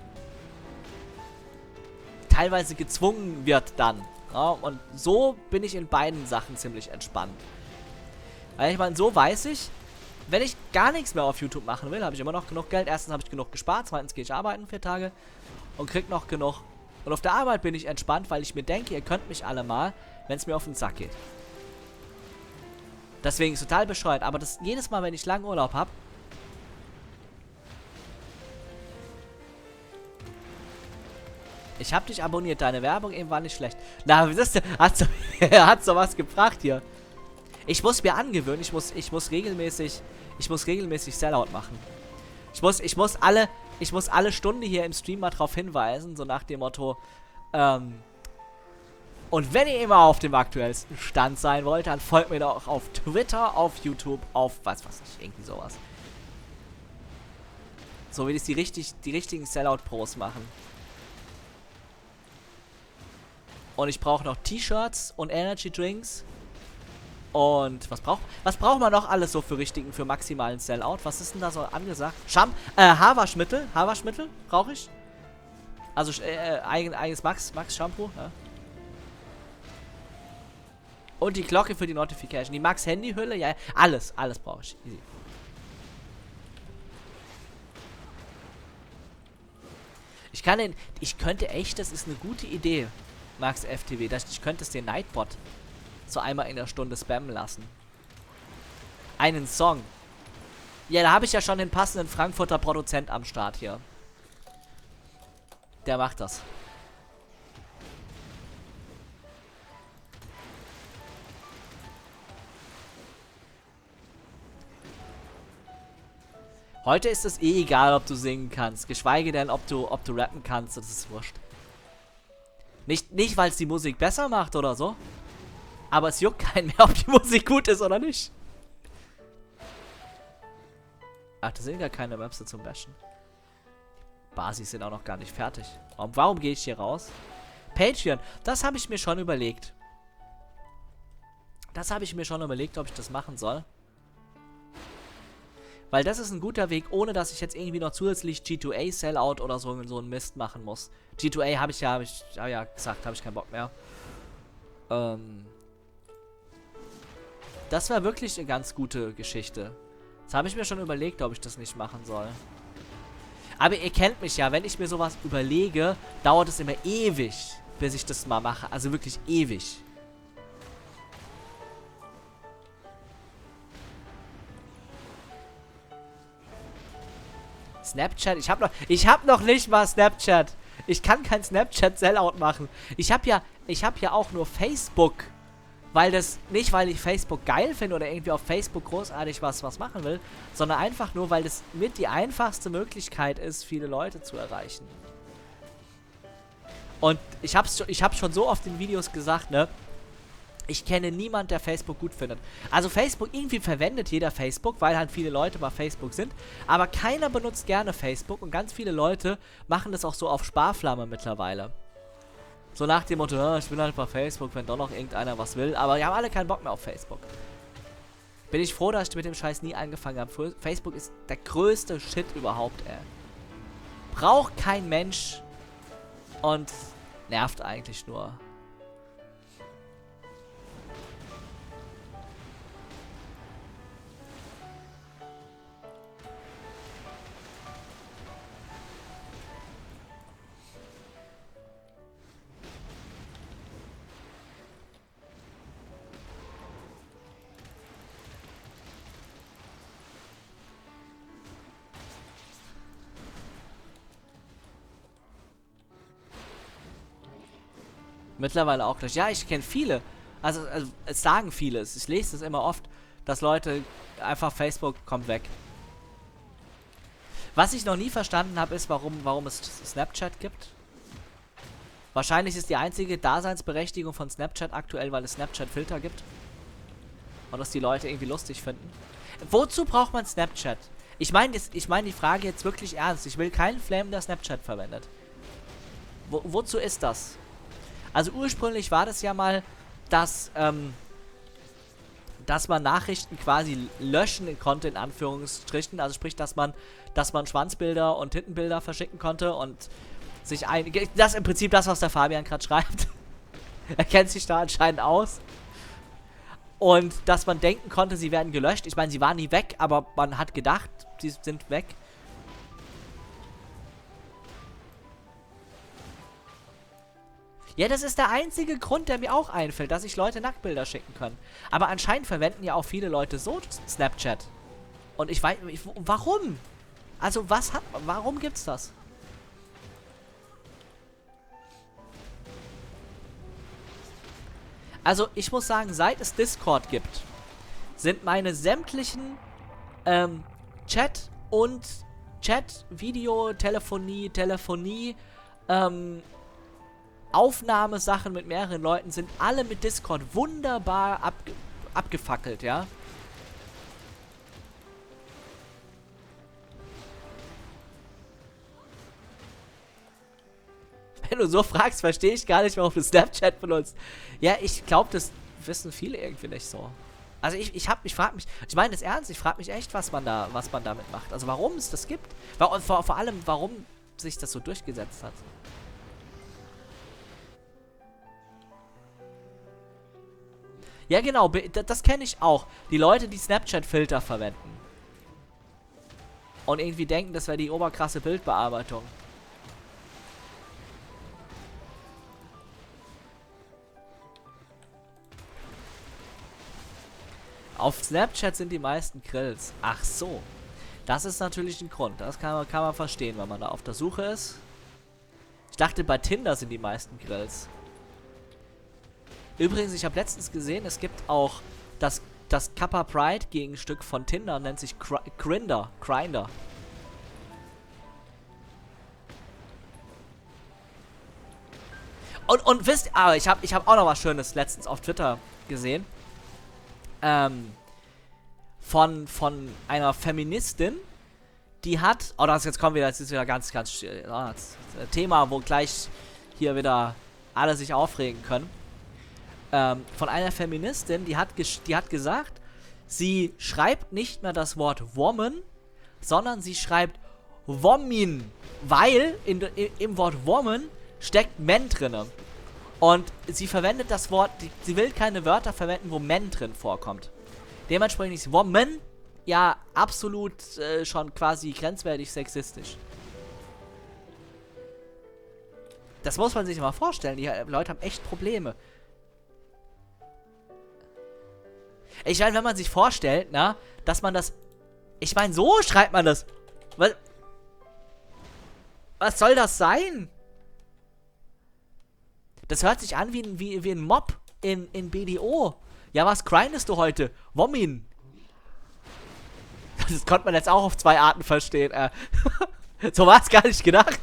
Speaker 1: teilweise gezwungen wird dann. Ja, und so bin ich in beiden Sachen ziemlich entspannt. Weil ich meine, so weiß ich, wenn ich gar nichts mehr auf YouTube machen will, habe ich immer noch genug Geld. Erstens habe ich genug gespart, zweitens gehe ich arbeiten vier Tage und krieg noch genug. Und auf der Arbeit bin ich entspannt, weil ich mir denke, ihr könnt mich alle mal, wenn es mir auf den Sack geht. Deswegen ist es total bescheuert, aber das jedes Mal, wenn ich langen Urlaub habe, ich habe dich abonniert, deine Werbung eben war nicht schlecht. Na, das hat so, hat sowas gebracht hier. Ich muss mir angewöhnen, ich muss, ich muss regelmäßig, ich muss regelmäßig Sellout machen. Ich muss, ich muss alle, ich muss alle Stunde hier im Stream mal drauf hinweisen, so nach dem Motto, ähm, und wenn ihr immer auf dem aktuellsten Stand sein wollt, dann folgt mir doch auf Twitter, auf YouTube, auf was weiß ich, irgendwie sowas. So wie das die richtig, die richtigen Sellout-Pros machen. Und ich brauche noch T-Shirts und Energy Drinks. Und was braucht was braucht man noch alles so für richtigen, für maximalen Sellout? Was ist denn da so angesagt? Scham äh, Haarwaschmittel. Haarwaschmittel brauche ich. Also äh, eigen, eigenes Max, Max Shampoo. Ja. Und die Glocke für die Notification. Die Max Handyhülle. Ja, alles, alles brauche ich. Easy. Ich kann den, ich könnte echt, das ist eine gute Idee, Max F T W, dass ich könnte es den Nightbot so einmal in der Stunde spammen lassen. Einen Song. Ja, da habe ich ja schon den passenden Frankfurter Produzent am Start hier. Der macht das. Heute ist es eh egal, ob du singen kannst. Geschweige denn, ob du, ob du rappen kannst. Das ist wurscht. Nicht, nicht weil es die Musik besser macht oder so. Aber es juckt keinen mehr, ob die Musik gut ist oder nicht. Ach, da sind gar keine Maps zum Bashen. Die Basis sind auch noch gar nicht fertig. Und warum gehe ich hier raus? Patreon, das habe ich mir schon überlegt. Das habe ich mir schon überlegt, ob ich das machen soll. Weil das ist ein guter Weg, ohne dass ich jetzt irgendwie noch zusätzlich G zwei A Sellout oder so, so einen Mist machen muss. G zwei A habe ich ja, habe ich hab ja gesagt, habe ich keinen Bock mehr. Ähm, das war wirklich eine ganz gute Geschichte. Das habe ich mir schon überlegt, ob ich das nicht machen soll. Aber ihr kennt mich ja, wenn ich mir sowas überlege, dauert es immer ewig, bis ich das mal mache. Also wirklich ewig. Snapchat, ich habe noch, ich habe noch nicht mal Snapchat. Ich kann kein Snapchat-Sellout machen. Ich habe ja, ich habe ja auch nur Facebook. Weil das, nicht weil ich Facebook geil finde oder irgendwie auf Facebook großartig was, was machen will, sondern einfach nur, weil das mit die einfachste Möglichkeit ist, viele Leute zu erreichen. Und ich hab's, ich hab's schon so oft in Videos gesagt, ne? Ich kenne niemanden, der Facebook gut findet. Also Facebook, irgendwie verwendet jeder Facebook, weil halt viele Leute bei Facebook sind. Aber keiner benutzt gerne Facebook und ganz viele Leute machen das auch so auf Sparflamme mittlerweile. So nach dem Motto, ja, ich bin halt bei Facebook, wenn doch noch irgendeiner was will. Aber die haben alle keinen Bock mehr auf Facebook. Bin ich froh, dass ich mit dem Scheiß nie angefangen habe. Facebook ist der größte Shit überhaupt, ey. Braucht kein Mensch. Und nervt eigentlich nur. Mittlerweile auch gleich. Ja, ich kenne viele. Also, also, es sagen viele. Ich lese es immer oft, dass Leute einfach Facebook kommt weg. Was ich noch nie verstanden habe, ist, warum, warum es Snapchat gibt. Wahrscheinlich ist die einzige Daseinsberechtigung von Snapchat aktuell, weil es Snapchat-Filter gibt. Und das die Leute irgendwie lustig finden. Wozu braucht man Snapchat? Ich meine ich mein die Frage jetzt wirklich ernst. Ich will keinen Flame, der Snapchat verwendet. Wo, wozu ist das? Also ursprünglich war das ja mal, dass, ähm, dass man Nachrichten quasi löschen konnte, in Anführungsstrichen. Also sprich, dass man, dass man Schwanzbilder und Tittenbilder verschicken konnte und sich ein... Das ist im Prinzip das, was der Fabian gerade schreibt. Er kennt sich da anscheinend aus. Und dass man denken konnte, sie werden gelöscht. Ich meine, sie waren nie weg, aber man hat gedacht, sie sind weg. Ja, das ist der einzige Grund, der mir auch einfällt, dass sich Leute Nacktbilder schicken können. Aber anscheinend verwenden ja auch viele Leute so Snapchat. Und ich weiß, ich, warum? Also was hat, warum gibt's das? Also ich muss sagen, seit es Discord gibt, sind meine sämtlichen ähm, Chat und Chat, Video, Telefonie, Telefonie, ähm, Aufnahmesachen mit mehreren Leuten sind alle mit Discord wunderbar abge abgefackelt, ja. Wenn du so fragst, verstehe ich gar nicht, warum du Snapchat benutzt. Ja, ich glaube, das wissen viele irgendwie nicht so. Also ich, ich hab, ich frage mich, ich meine das ernst, ich frage mich echt, was man da, was man damit macht. Also warum es das gibt. Vor, vor allem, warum sich das so durchgesetzt hat. Ja, genau, das kenne ich auch. Die Leute, die Snapchat-Filter verwenden. Und irgendwie denken, das wäre die oberkrasse Bildbearbeitung. Auf Snapchat sind die meisten Grills. Ach so. Das ist natürlich ein Grund. Das kann man, kann man verstehen, wenn man da auf der Suche ist. Ich dachte, bei Tinder sind die meisten Grills. Übrigens, ich habe letztens gesehen, es gibt auch das, das Kappa Pride Gegenstück von Tinder, nennt sich Grindr. Grindr. Und, und wisst, aber ich habe ich hab auch noch was Schönes letztens auf Twitter gesehen. Ähm, von, von einer Feministin, die hat, oh, das jetzt kommen wir, das ist wieder ganz, ganz, oh, das Thema, wo gleich hier wieder alle sich aufregen können. Ähm, von einer Feministin, die hat, die hat gesagt, sie schreibt nicht mehr das Wort Woman, sondern sie schreibt Womin, weil in, in, im Wort Woman steckt Men drinne. Und sie verwendet das Wort, die, sie will keine Wörter verwenden, wo Men drin vorkommt. Dementsprechend ist Woman ja absolut äh, schon quasi grenzwertig sexistisch. Das muss man sich mal vorstellen. Die Leute haben echt Probleme. Ich meine, wenn man sich vorstellt, na, dass man das... Ich meine, so schreibt man das. Was, was soll das sein? Das hört sich an wie ein, wie, wie ein Mob in, in B D O. Ja, was grindest du heute? Womin. Das konnte man jetzt auch auf zwei Arten verstehen. Äh. So war es gar nicht gedacht.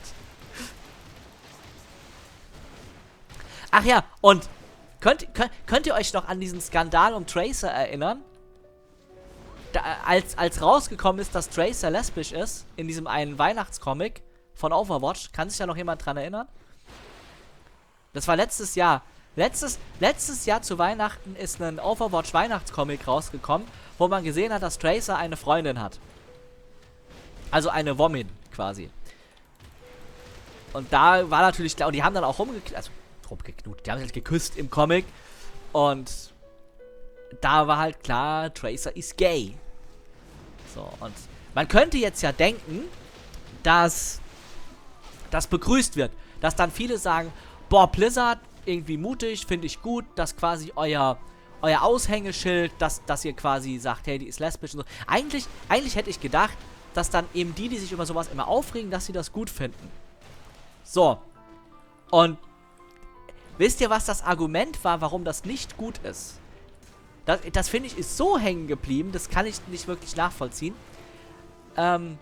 Speaker 1: Ach ja, und könnt, könnt, könnt ihr euch noch an diesen Skandal um Tracer erinnern? Da, als, als rausgekommen ist, dass Tracer lesbisch ist, in diesem einen Weihnachtscomic von Overwatch, kann sich da noch jemand dran erinnern? Das war letztes Jahr. Letztes, letztes Jahr zu Weihnachten ist ein Overwatch-Weihnachtscomic rausgekommen, wo man gesehen hat, dass Tracer eine Freundin hat. Also eine Womin, quasi. Und da war natürlich klar, und die haben dann auch rumgeknutscht, also rumgeknutscht, die haben sich halt geküsst im Comic. Und da war halt klar, Tracer ist gay. So, und man könnte jetzt ja denken, dass das begrüßt wird. Dass dann viele sagen, boah, Blizzard, irgendwie mutig, finde ich gut, dass quasi euer, euer Aushängeschild, dass, dass ihr quasi sagt, hey, die ist lesbisch und so. Eigentlich, eigentlich hätte ich gedacht, dass dann eben die, die sich über sowas immer aufregen, dass sie das gut finden. So. Und wisst ihr, was das Argument war, warum das nicht gut ist? Das, das finde ich, ist so hängen geblieben, das kann ich nicht wirklich nachvollziehen. Ähm,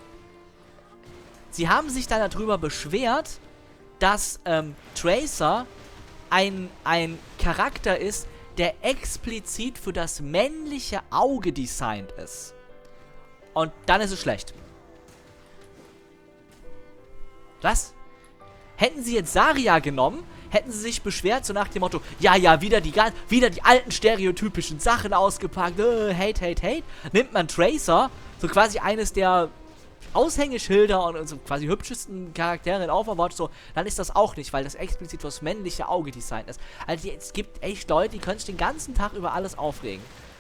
Speaker 1: sie haben sich dann darüber beschwert, dass ähm, Tracer ein, ein Charakter ist, der explizit für das männliche Auge designt ist. Und dann ist es schlecht. Was? Hätten sie jetzt Zarya genommen, hätten sie sich beschwert, so nach dem Motto, ja, ja, wieder die, wieder die alten stereotypischen Sachen ausgepackt, äh, hate, hate, hate. Nimmt man Tracer, so quasi eines der Aushängeschilder und, und so quasi hübschesten Charaktere in Overwatch, so, dann ist das auch nicht, weil das explizit fürs männliche Auge designt ist. Also es gibt echt Leute, die können sich den ganzen Tag über alles aufregen.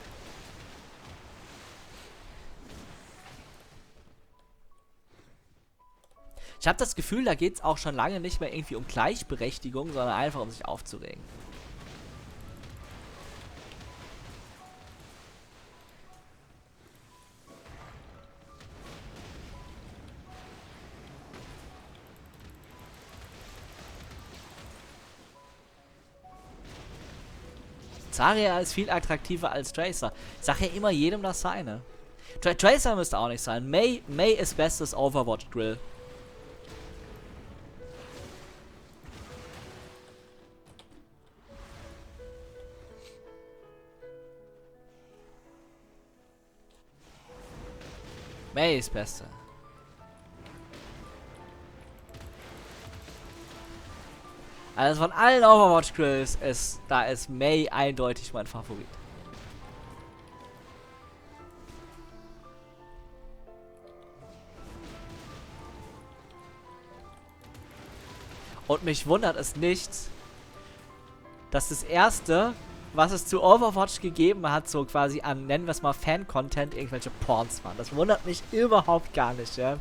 Speaker 1: Ich habe das Gefühl, da geht es auch schon lange nicht mehr irgendwie um Gleichberechtigung, sondern einfach um sich aufzuregen. Zarya ist viel attraktiver als Tracer. Ich sag ja immer jedem das seine. Tra Tracer müsste auch nicht sein. Mei, Mei ist bestes Overwatch-Grill. Mei ist beste. Also von allen Overwatch-Grills ist, da ist Mei eindeutig mein Favorit. Und mich wundert es nicht, dass das erste, was es zu Overwatch gegeben hat, so quasi an, nennen wir es mal Fan-Content, irgendwelche Porns waren. Das wundert mich überhaupt gar nicht, ja.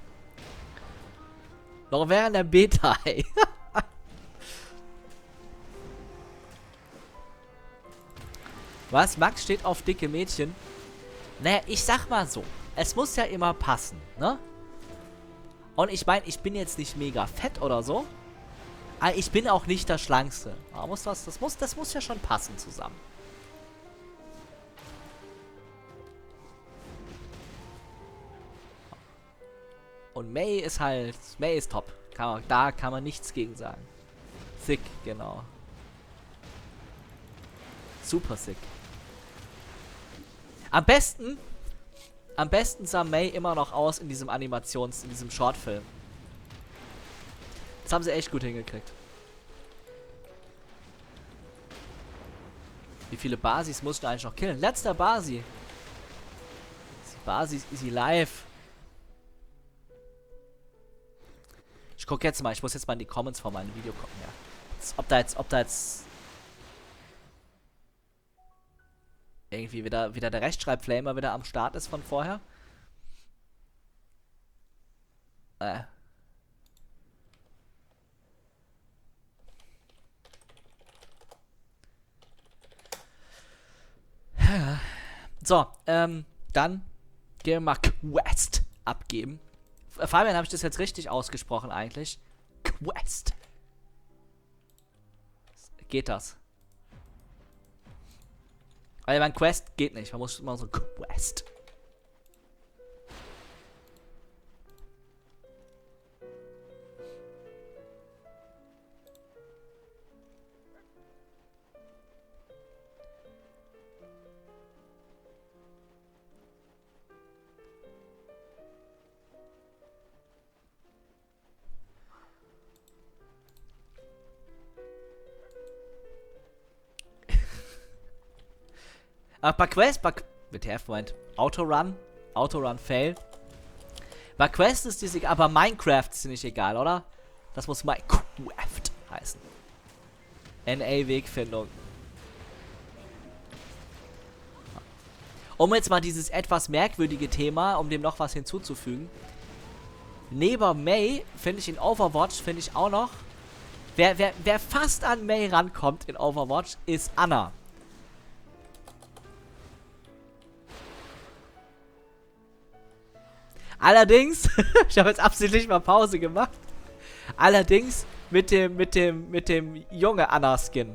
Speaker 1: Noch während der Beta, ey. Was? Max steht auf dicke Mädchen? Naja, ich sag mal so. Es muss ja immer passen, ne? Und ich meine, ich bin jetzt nicht mega fett oder so. Aber ich bin auch nicht der Schlankste. Aber muss das, das, muss, das muss ja schon passen zusammen. Und Mei ist halt... Mei ist top. Kann man, da kann man nichts gegen sagen. Sick, genau. Super sick. Am besten, am besten sah Mei immer noch aus in diesem Animations-, in diesem Shortfilm. Das haben sie echt gut hingekriegt. Wie viele Basis musst du eigentlich noch killen? Letzter Basi. Die Basis, easy live. Ich guck jetzt mal, ich muss jetzt mal in die Comments von meinem Video gucken, ja. Ob da jetzt, ob da jetzt irgendwie wieder, wieder der Rechtschreibflamer wieder am Start ist von vorher. Äh. So, ähm, dann gehen wir mal Quest abgeben. Fabian, habe ich das jetzt richtig ausgesprochen eigentlich? Quest. Geht das? Weil mein Quest geht nicht. Man muss immer so Quest. Aber bei Quest, bei... W T F, Moment. Autorun. Autorun Fail. Bei Quest ist diese... Aber Minecraft ist nicht egal, oder? Das muss Minecraft heißen. N A Wegfindung. Um jetzt mal dieses etwas merkwürdige Thema, um dem noch was hinzuzufügen. Neben Mei, finde ich in Overwatch, finde ich auch noch... Wer, wer, wer fast an Mei rankommt in Overwatch, ist Anna. Allerdings, ich habe jetzt absichtlich mal Pause gemacht. Allerdings mit dem, mit dem, mit dem junge Anna-Skin.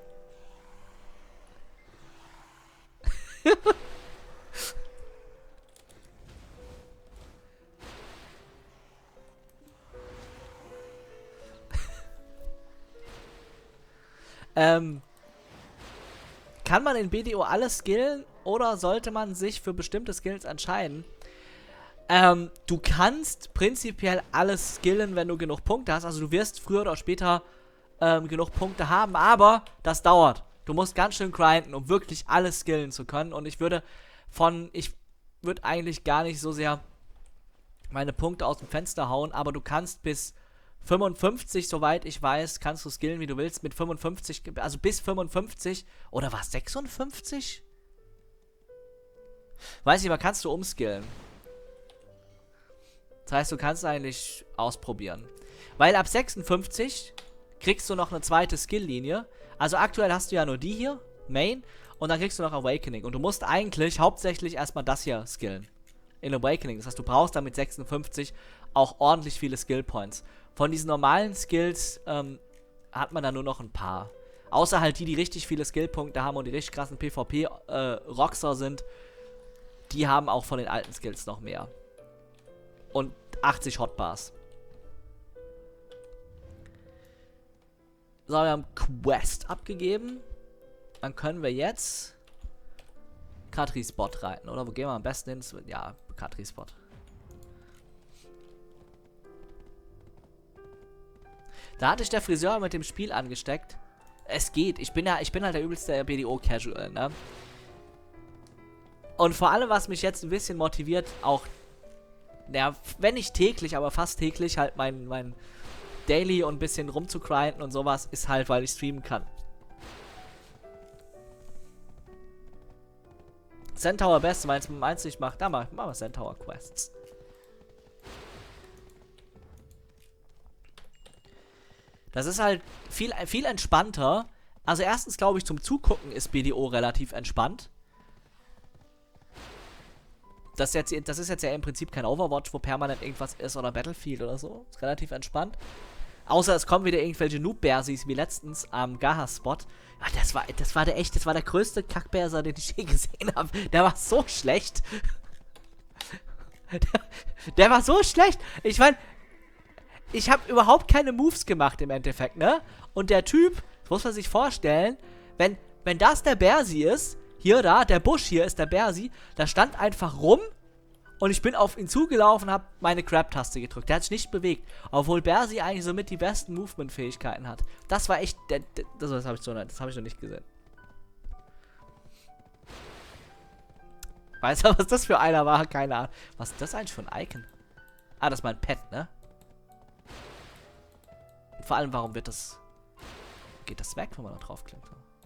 Speaker 1: ähm, kann man in B D O alles skillen oder sollte man sich für bestimmte Skills entscheiden? Ähm, du kannst prinzipiell alles skillen, wenn du genug Punkte hast. Also du wirst früher oder später ähm, genug Punkte haben, aber das dauert. Du musst ganz schön grinden, um wirklich alles skillen zu können. Und ich würde von, ich würde eigentlich gar nicht so sehr meine Punkte aus dem Fenster hauen, aber du kannst bis fünfundfünfzig, soweit ich weiß, kannst du skillen, wie du willst. Mit fünfundfünfzig, also bis fünfundfünfzig, oder was, sechsundfünfzig? Weiß nicht, aber kannst du umskillen. Das heißt, du kannst eigentlich ausprobieren. Weil ab sechsundfünfzig kriegst du noch eine zweite Skill-Linie. Also aktuell hast du ja nur die hier, Main, und dann kriegst du noch Awakening. Und du musst eigentlich hauptsächlich erstmal das hier skillen. In Awakening. Das heißt, du brauchst damit sechsundfünfzig auch ordentlich viele Skill-Points. Von diesen normalen Skills ähm, hat man da nur noch ein paar. Außer halt die, die richtig viele Skill-Punkte haben und die richtig krassen PvP-Roxer äh, sind. Die haben auch von den alten Skills noch mehr. Und achtzig Hotbars. So, wir haben Quest abgegeben. Dann können wir jetzt Katri-Spot reiten, oder? Wo gehen wir am besten hin? Ja, Katri-Spot. Da hatte ich der Friseur mit dem Spiel angesteckt. Es geht. Ich bin ja, ich bin halt der übelste B D O-Casual, ne? Und vor allem, was mich jetzt ein bisschen motiviert, auch ja, wenn nicht täglich, aber fast täglich halt mein, mein Daily und ein bisschen rumzugrinden und sowas, ist halt, weil ich streamen kann. Centaur Best, weil es mit dem eins nicht macht, da machen wir Centaur Quests. Das ist halt viel, viel entspannter. Also erstens glaube ich, zum Zugucken ist B D O relativ entspannt. Das, jetzt, das ist jetzt ja im Prinzip kein Overwatch, wo permanent irgendwas ist, oder Battlefield oder so. Ist relativ entspannt. Außer es kommen wieder irgendwelche Noob-Bersis wie letztens am Gaha-Spot. Ja, das war, das war der echt, das war der größte Kackberser, den ich je gesehen habe. Der war so schlecht. Der, der war so schlecht. Ich meine, ich habe überhaupt keine Moves gemacht im Endeffekt, ne? Und der Typ, das muss man sich vorstellen, wenn, wenn das der Bersi ist, hier, da, der Busch hier ist der Bersi, da stand einfach rum und ich bin auf ihn zugelaufen und habe meine Grab-Taste gedrückt. Der hat sich nicht bewegt, obwohl Bersi eigentlich somit die besten Movement-Fähigkeiten hat. Das war echt, der, der, das, das habe ich, so, hab ich noch nicht gesehen. Weißt du, was das für einer war? Keine Ahnung. Was ist das eigentlich für ein Icon? Ah, das ist mein Pet, ne? Vor allem, warum wird das... Geht das weg, wenn man da draufklickt?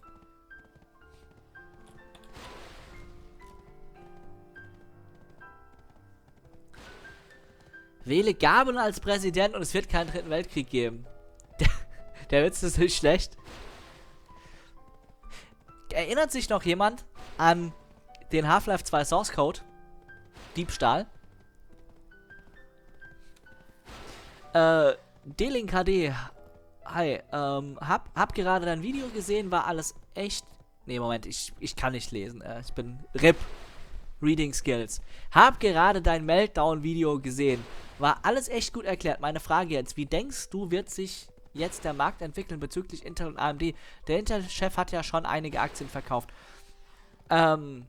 Speaker 1: Wähle Gabel als Präsident und es wird keinen dritten Weltkrieg geben. Der, der Witz ist nicht schlecht. Erinnert sich noch jemand an den Half-Life zwei Source Code? Diebstahl. Äh, D-Link H D. Hi, ähm, hab, hab gerade dein Video gesehen, war alles echt... Nee, Moment, ich, ich kann nicht lesen. Äh, ich bin R I P. Reading Skills. Hab gerade dein Meltdown-Video gesehen. War alles echt gut erklärt. Meine Frage jetzt, wie denkst du, wird sich jetzt der Markt entwickeln bezüglich Intel und A M D? Der Intel-Chef hat ja schon einige Aktien verkauft. Ähm...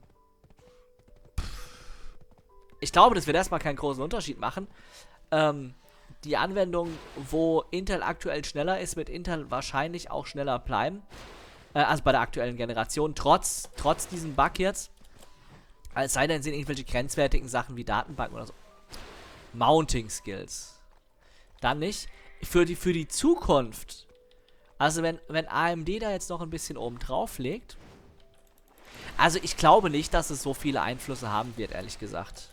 Speaker 1: Ich glaube, das wird erstmal keinen großen Unterschied machen. Ähm... Die Anwendung, wo Intel aktuell schneller ist, wird Intel wahrscheinlich auch schneller bleiben. Äh, also bei der aktuellen Generation. Trotz, trotz diesem Bug jetzt. Es sei denn, sind irgendwelche grenzwertigen Sachen wie Datenbanken oder so. Mounting Skills. Dann nicht. Für die, für die Zukunft. Also wenn, wenn A M D da jetzt noch ein bisschen oben drauf legt. Also ich glaube nicht, dass es so viele Einflüsse haben wird, ehrlich gesagt.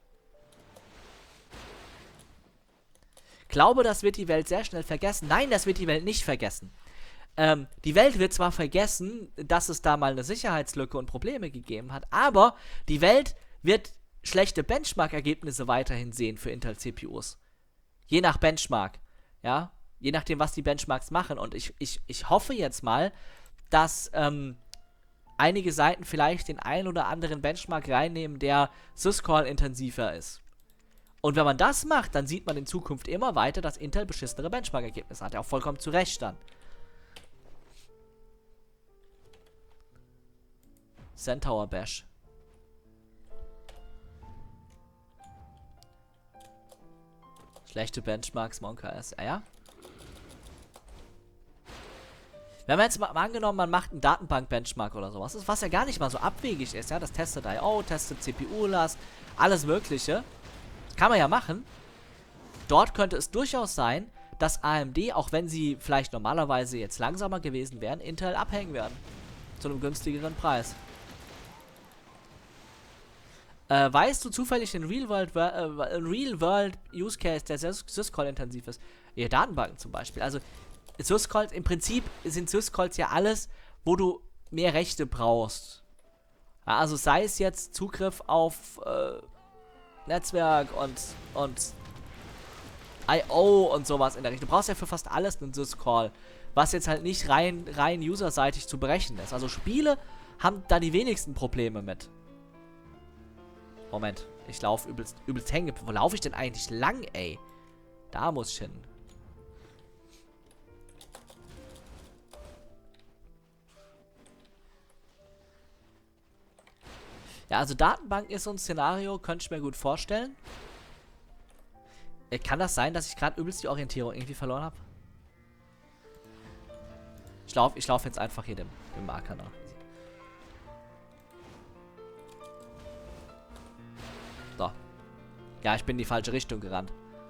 Speaker 1: Glaube, das wird die Welt sehr schnell vergessen. Nein, das wird die Welt nicht vergessen. Ähm, die Welt wird zwar vergessen, dass es da mal eine Sicherheitslücke und Probleme gegeben hat, aber die Welt wird schlechte Benchmark-Ergebnisse weiterhin sehen für Intel-C P Us. Je nach Benchmark, ja, je nachdem, was die Benchmarks machen. Und ich, ich, ich hoffe jetzt mal, dass ähm, einige Seiten vielleicht den einen oder anderen Benchmark reinnehmen, der Syscall-intensiver ist. Und wenn man das macht, dann sieht man in Zukunft immer weiter, dass Intel beschissenere Benchmark-Ergebnisse hat. Ja, auch vollkommen zu Recht dann. Centaur Bash. Schlechte Benchmarks, Monka S. Ja, ja. Wenn man jetzt mal, mal angenommen, man macht einen Datenbank-Benchmark oder sowas, was ja gar nicht mal so abwegig ist, ja, das testet I O, testet C P U-Last, alles Mögliche. Kann man ja machen. Dort könnte es durchaus sein, dass A M D, auch wenn sie vielleicht normalerweise jetzt langsamer gewesen wären, Intel abhängen werden. Zu einem günstigeren Preis. Äh, weißt du zufällig den Real-World äh, Real-World-Use-Case, der Syscall-intensiv ist? Ja, Datenbanken zum Beispiel. Also, Syscalls, im Prinzip sind Syscalls ja alles, wo du mehr Rechte brauchst. Ja, also sei es jetzt Zugriff auf äh, Netzwerk und, und I O und sowas in der Richtung. Du brauchst ja für fast alles einen Syscall, was jetzt halt nicht rein, rein userseitig zu berechnen ist. Also Spiele haben da die wenigsten Probleme mit. Moment, ich laufe übelst, übelst hängen. Wo laufe ich denn eigentlich lang, ey? Da muss ich hin. Ja, also Datenbank ist so ein Szenario, könnte ich mir gut vorstellen. Äh, kann das sein, dass ich gerade übelst die Orientierung irgendwie verloren habe? Ich laufe ich lauf jetzt einfach hier dem, dem Marker nach. So. Ja, ich bin in die falsche Richtung gerannt.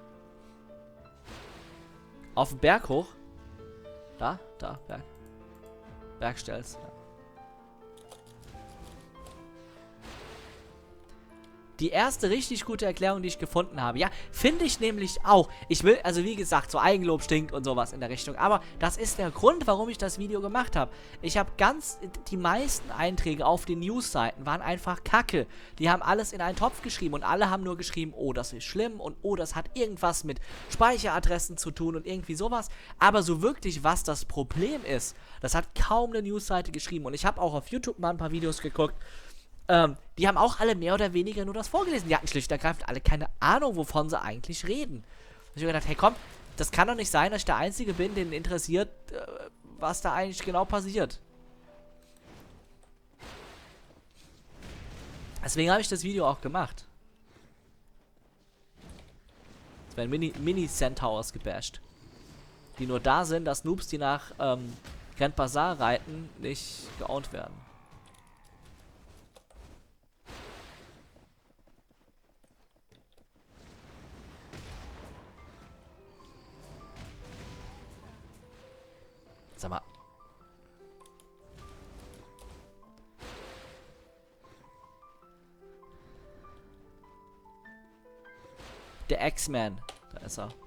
Speaker 1: Auf den Berg hoch. Da, da, Berg. Bergstells. Ja. Die erste richtig gute Erklärung, die ich gefunden habe. Ja, finde ich nämlich auch. Ich will, also wie gesagt, so Eigenlob stinkt und sowas in der Richtung. Aber das ist der Grund, warum ich das Video gemacht habe. Ich habe ganz, die meisten Einträge auf den News-Seiten waren einfach kacke. Die haben alles in einen Topf geschrieben und alle haben nur geschrieben, oh, das ist schlimm und oh, das hat irgendwas mit Speicheradressen zu tun und irgendwie sowas. Aber so wirklich, was das Problem ist, das hat kaum eine News-Seite geschrieben. Und ich habe auch auf YouTube mal ein paar Videos geguckt. Ähm, die haben auch alle mehr oder weniger nur das vorgelesen. Die hatten schlicht und ergreifend alle keine Ahnung, wovon sie eigentlich reden. Ich habe gedacht, hey komm, das kann doch nicht sein, dass ich der Einzige bin, den interessiert, äh, was da eigentlich genau passiert. Deswegen habe ich das Video auch gemacht. Es werden Mini, Mini-Centaurs gebasht. Die nur da sind, dass Noobs, die nach ähm, Grand Bazaar reiten, nicht geowned werden. Sag mal. Der X-Man. Da ist er.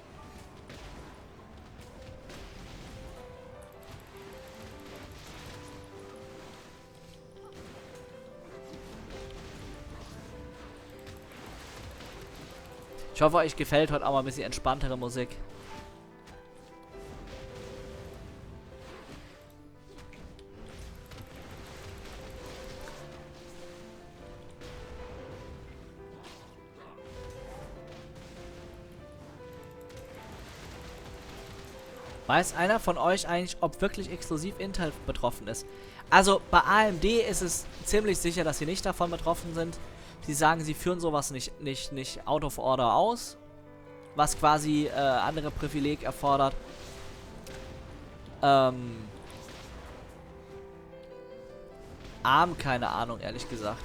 Speaker 1: Ich hoffe, euch gefällt heute auch mal ein bisschen entspanntere Musik. Weiß einer von euch eigentlich, ob wirklich exklusiv Intel betroffen ist? Also bei A M D ist es ziemlich sicher, dass sie nicht davon betroffen sind. Sie sagen, sie führen sowas nicht, nicht, nicht out of order aus, was quasi äh, andere Privileg erfordert. Ähm, ARM, keine Ahnung, ehrlich gesagt.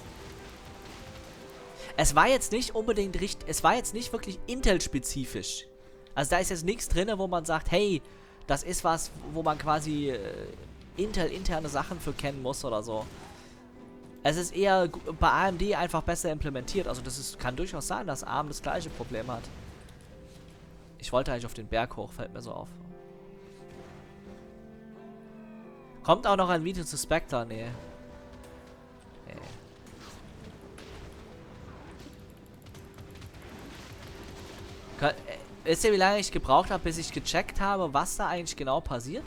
Speaker 1: Es war jetzt nicht unbedingt richtig, es war jetzt nicht wirklich Intel-spezifisch. Also da ist jetzt nichts drin, wo man sagt, hey, das ist was, wo man quasi äh, Intel-interne Sachen für kennen muss oder so. Es ist eher bei A M D einfach besser implementiert. Also das ist, kann durchaus sein, dass ARM das gleiche Problem hat. Ich wollte eigentlich auf den Berg hoch, fällt mir so auf. Kommt auch noch ein Video zu Spectre? Nee. Nee. Kann, äh, wisst ihr, wie lange ich gebraucht habe, bis ich gecheckt habe, was da eigentlich genau passiert?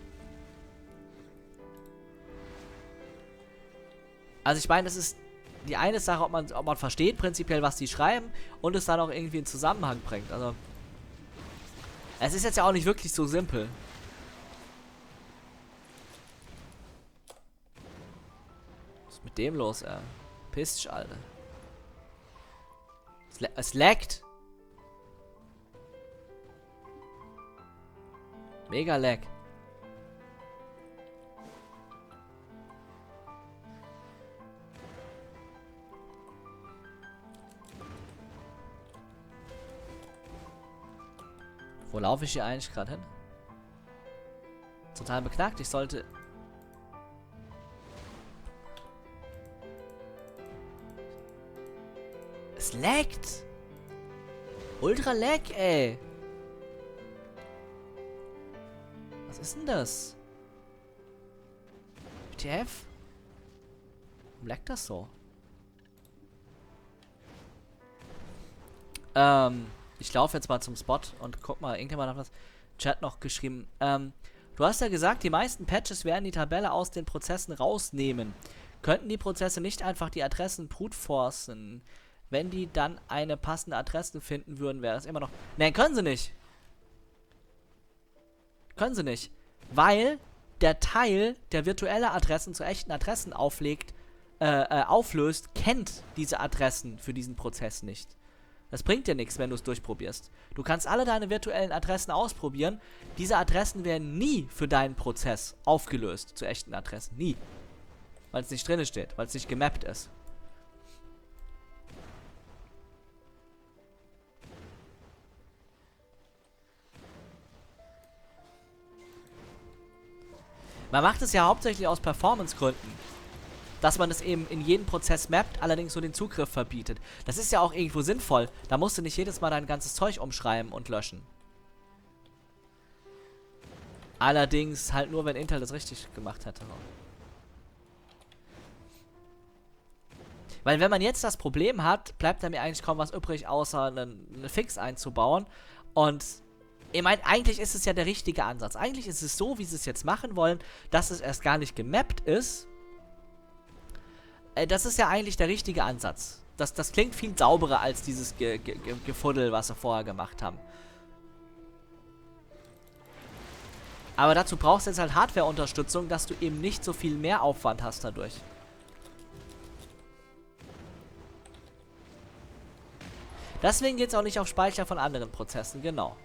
Speaker 1: Also ich meine, das ist die eine Sache, ob man, ob man versteht prinzipiell, was die schreiben und es dann auch irgendwie in Zusammenhang bringt. Also es ist jetzt ja auch nicht wirklich so simpel. Was ist mit dem los, ey? Piss dich, Alter. Es, la es laggt. Mega lag. Wo laufe ich hier eigentlich gerade hin? Total beknackt. Ich sollte... Es laggt. Ultra lag, ey. Was ist denn das? W T F? Warum laggt das so? Ähm... Ich laufe jetzt mal zum Spot und guck mal, irgendjemand hat was im Chat noch geschrieben. Ähm, du hast ja gesagt, die meisten Patches werden die Tabelle aus den Prozessen rausnehmen. Könnten die Prozesse nicht einfach die Adressen brute forcen? Wenn die dann eine passende Adresse finden würden, wäre das immer noch... Nein, können sie nicht. Können sie nicht. Weil der Teil, der virtuelle Adressen zu echten Adressen auflegt, äh, äh, auflöst, kennt diese Adressen für diesen Prozess nicht. Das bringt dir nichts, wenn du es durchprobierst. Du kannst alle deine virtuellen Adressen ausprobieren. Diese Adressen werden nie für deinen Prozess aufgelöst zu echten Adressen. Nie. Weil es nicht drin steht, weil es nicht gemappt ist. Man macht es ja hauptsächlich aus Performance-Gründen. Dass man es eben in jeden Prozess mappt, allerdings so den Zugriff verbietet. Das ist ja auch irgendwo sinnvoll. Da musst du nicht jedes Mal dein ganzes Zeug umschreiben und löschen. Allerdings halt nur, wenn Intel das richtig gemacht hätte. Weil wenn man jetzt das Problem hat, bleibt da mir eigentlich kaum was übrig, außer einen, einen Fix einzubauen. Und ich meine, eigentlich ist es ja der richtige Ansatz. Eigentlich ist es so, wie sie es jetzt machen wollen, dass es erst gar nicht gemappt ist. Das ist ja eigentlich der richtige Ansatz. Das, das klingt viel sauberer als dieses Ge Ge Ge Gefuddel, was sie vorher gemacht haben. Aber dazu brauchst du jetzt halt Hardware-Unterstützung, dass du eben nicht so viel mehr Aufwand hast dadurch. Deswegen geht es auch nicht auf Speicher von anderen Prozessen, genau.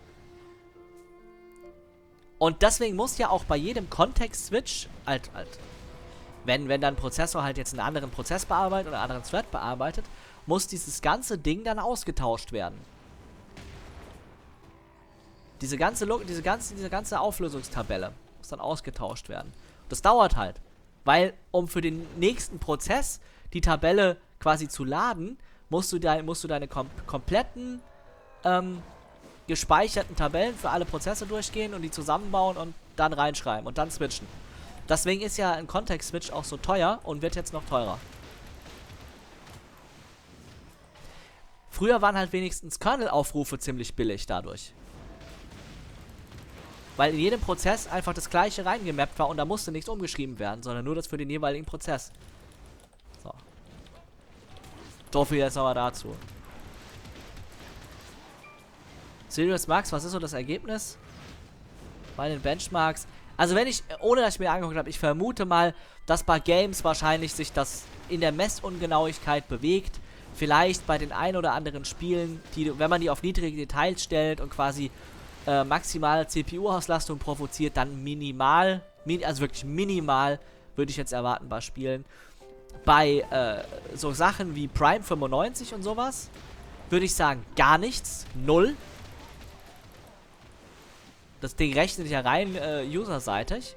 Speaker 1: Und deswegen muss ja auch bei jedem Kontext-Switch, halt, halt, Wenn, wenn dein Prozessor halt jetzt einen anderen Prozess bearbeitet oder einen anderen Thread bearbeitet, muss dieses ganze Ding dann ausgetauscht werden. Diese ganze, diese ganze, diese ganze Auflösungstabelle muss dann ausgetauscht werden. Das dauert halt. Weil, um für den nächsten Prozess die Tabelle quasi zu laden, musst du, de musst du deine kom kompletten ähm, gespeicherten Tabellen für alle Prozesse durchgehen und die zusammenbauen und dann reinschreiben und dann switchen. Deswegen ist ja ein Kontext-Switch auch so teuer und wird jetzt noch teurer. Früher waren halt wenigstens Kernel-Aufrufe ziemlich billig dadurch. Weil in jedem Prozess einfach das gleiche reingemappt war und da musste nichts umgeschrieben werden, sondern nur das für den jeweiligen Prozess. So. So viel jetzt nochmal dazu. Serious Max, was ist so das Ergebnis? Bei den Benchmarks. Also wenn ich, ohne dass ich mir angeguckt habe, ich vermute mal, dass bei Games wahrscheinlich sich das in der Messungenauigkeit bewegt. Vielleicht bei den ein oder anderen Spielen, die, wenn man die auf niedrige Details stellt und quasi äh, maximale C P U-Auslastung provoziert, dann minimal, min also wirklich minimal, würde ich jetzt erwarten bei Spielen. Bei äh, so Sachen wie Prime fünfundneunzig und sowas, würde ich sagen, gar nichts, null. Das Ding rechnet ja rein äh, userseitig.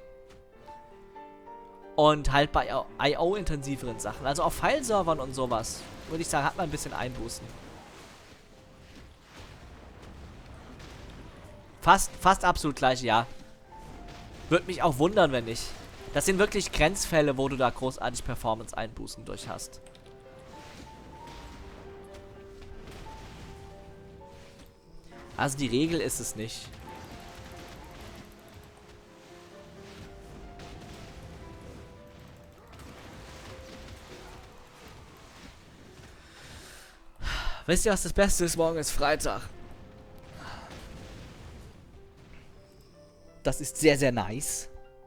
Speaker 1: Und halt bei I O-intensiveren Sachen, also auf File-Servern und sowas, würde ich sagen, hat man ein bisschen Einbußen. Fast, fast absolut gleich, ja. Würde mich auch wundern, wenn nicht. Das sind wirklich Grenzfälle, wo du da großartig Performance-Einbußen durch hast. Also die Regel ist es nicht. Wisst ihr, was das Beste ist? Morgen ist Freitag. Das ist sehr, sehr nice.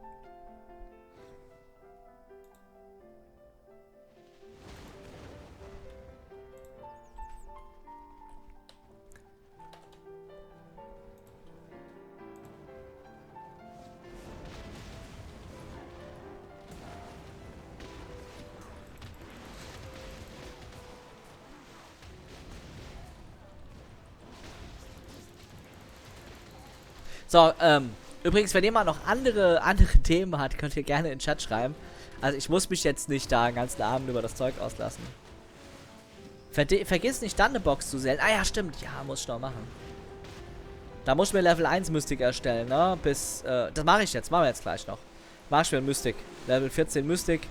Speaker 1: So, ähm, übrigens, wenn jemand noch andere, andere Themen hat, könnt ihr gerne in den Chat schreiben. Also ich muss mich jetzt nicht da den ganzen Abend über das Zeug auslassen. Verde vergiss nicht, dann eine Box zu sellen. Ah ja, stimmt. Ja, muss ich noch machen. Da muss ich mir Level eins Mystik erstellen, ne? Bis, äh, das mache ich jetzt. Machen wir jetzt gleich noch. Mach ich mir Mystik. Level vierzehn Mystik.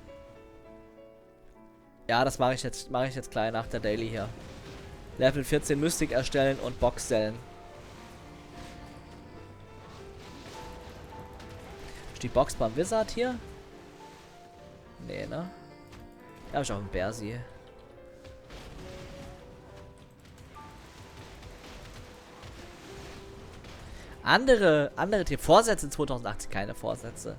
Speaker 1: Ja, das mache ich jetzt, mache ich jetzt gleich nach der Daily hier. Level vierzehn Mystik erstellen und Box sellen. Die Box beim Wizard hier? Nee, ne? Da habe ich auch einen Bersi. Andere, andere Themen. Vorsätze in zweitausendachtzehn, keine Vorsätze.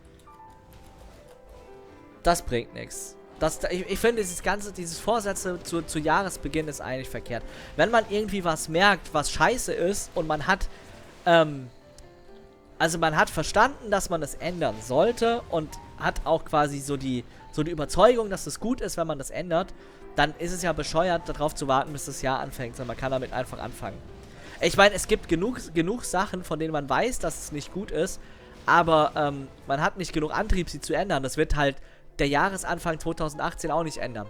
Speaker 1: Das bringt nichts. Das, ich, ich finde, dieses ganze, dieses Vorsätze zu, zu Jahresbeginn ist eigentlich verkehrt. Wenn man irgendwie was merkt, was scheiße ist und man hat, ähm, Also man hat verstanden, dass man es ändern sollte und hat auch quasi so die, so die Überzeugung, dass es gut ist, wenn man das ändert. Dann ist es ja bescheuert, darauf zu warten, bis das Jahr anfängt, sondern man kann damit einfach anfangen. Ich meine, es gibt genug, genug Sachen, von denen man weiß, dass es nicht gut ist, aber ähm, man hat nicht genug Antrieb, sie zu ändern. Das wird halt der Jahresanfang zweitausendachtzehn auch nicht ändern.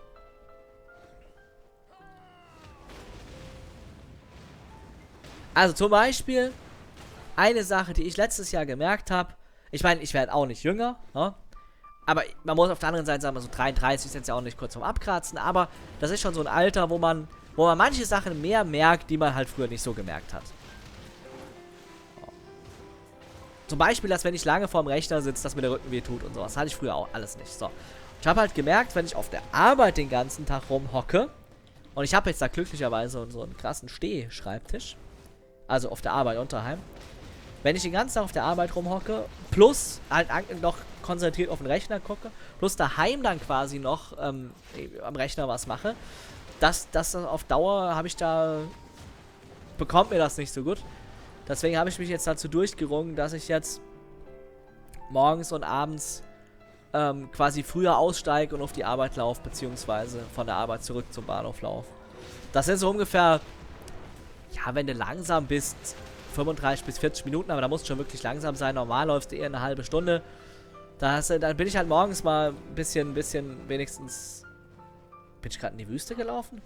Speaker 1: Also zum Beispiel eine Sache, die ich letztes Jahr gemerkt habe, ich meine, ich werde auch nicht jünger, ne? Aber man muss auf der anderen Seite sagen, so dreiunddreißig ist jetzt ja auch nicht kurz vorm Abkratzen, aber das ist schon so ein Alter, wo man, wo man manche Sachen mehr merkt, die man halt früher nicht so gemerkt hat. Zum Beispiel, dass wenn ich lange vorm Rechner sitze, dass mir der Rücken weh tut und sowas. Hatte ich früher auch alles nicht. So. Ich habe halt gemerkt, wenn ich auf der Arbeit den ganzen Tag rumhocke, und ich habe jetzt da glücklicherweise so einen krassen Steh-Schreibtisch, also auf der Arbeit unterheim, wenn ich den ganzen Tag auf der Arbeit rumhocke, plus halt noch konzentriert auf den Rechner gucke, plus daheim dann quasi noch ähm, am Rechner was mache, das, das auf Dauer habe ich da, bekommt mir das nicht so gut. Deswegen habe ich mich jetzt dazu durchgerungen, dass ich jetzt morgens und abends ähm, quasi früher aussteige und auf die Arbeit laufe, beziehungsweise von der Arbeit zurück zum Bahnhof laufe. Das sind so ungefähr, ja, wenn du langsam bist, fünfunddreißig bis vierzig Minuten, aber da musst du schon wirklich langsam sein. Normal läufst du eher eine halbe Stunde. Da hast du, dann bin ich halt morgens mal ein bisschen, bisschen wenigstens... Bin ich gerade in die Wüste gelaufen?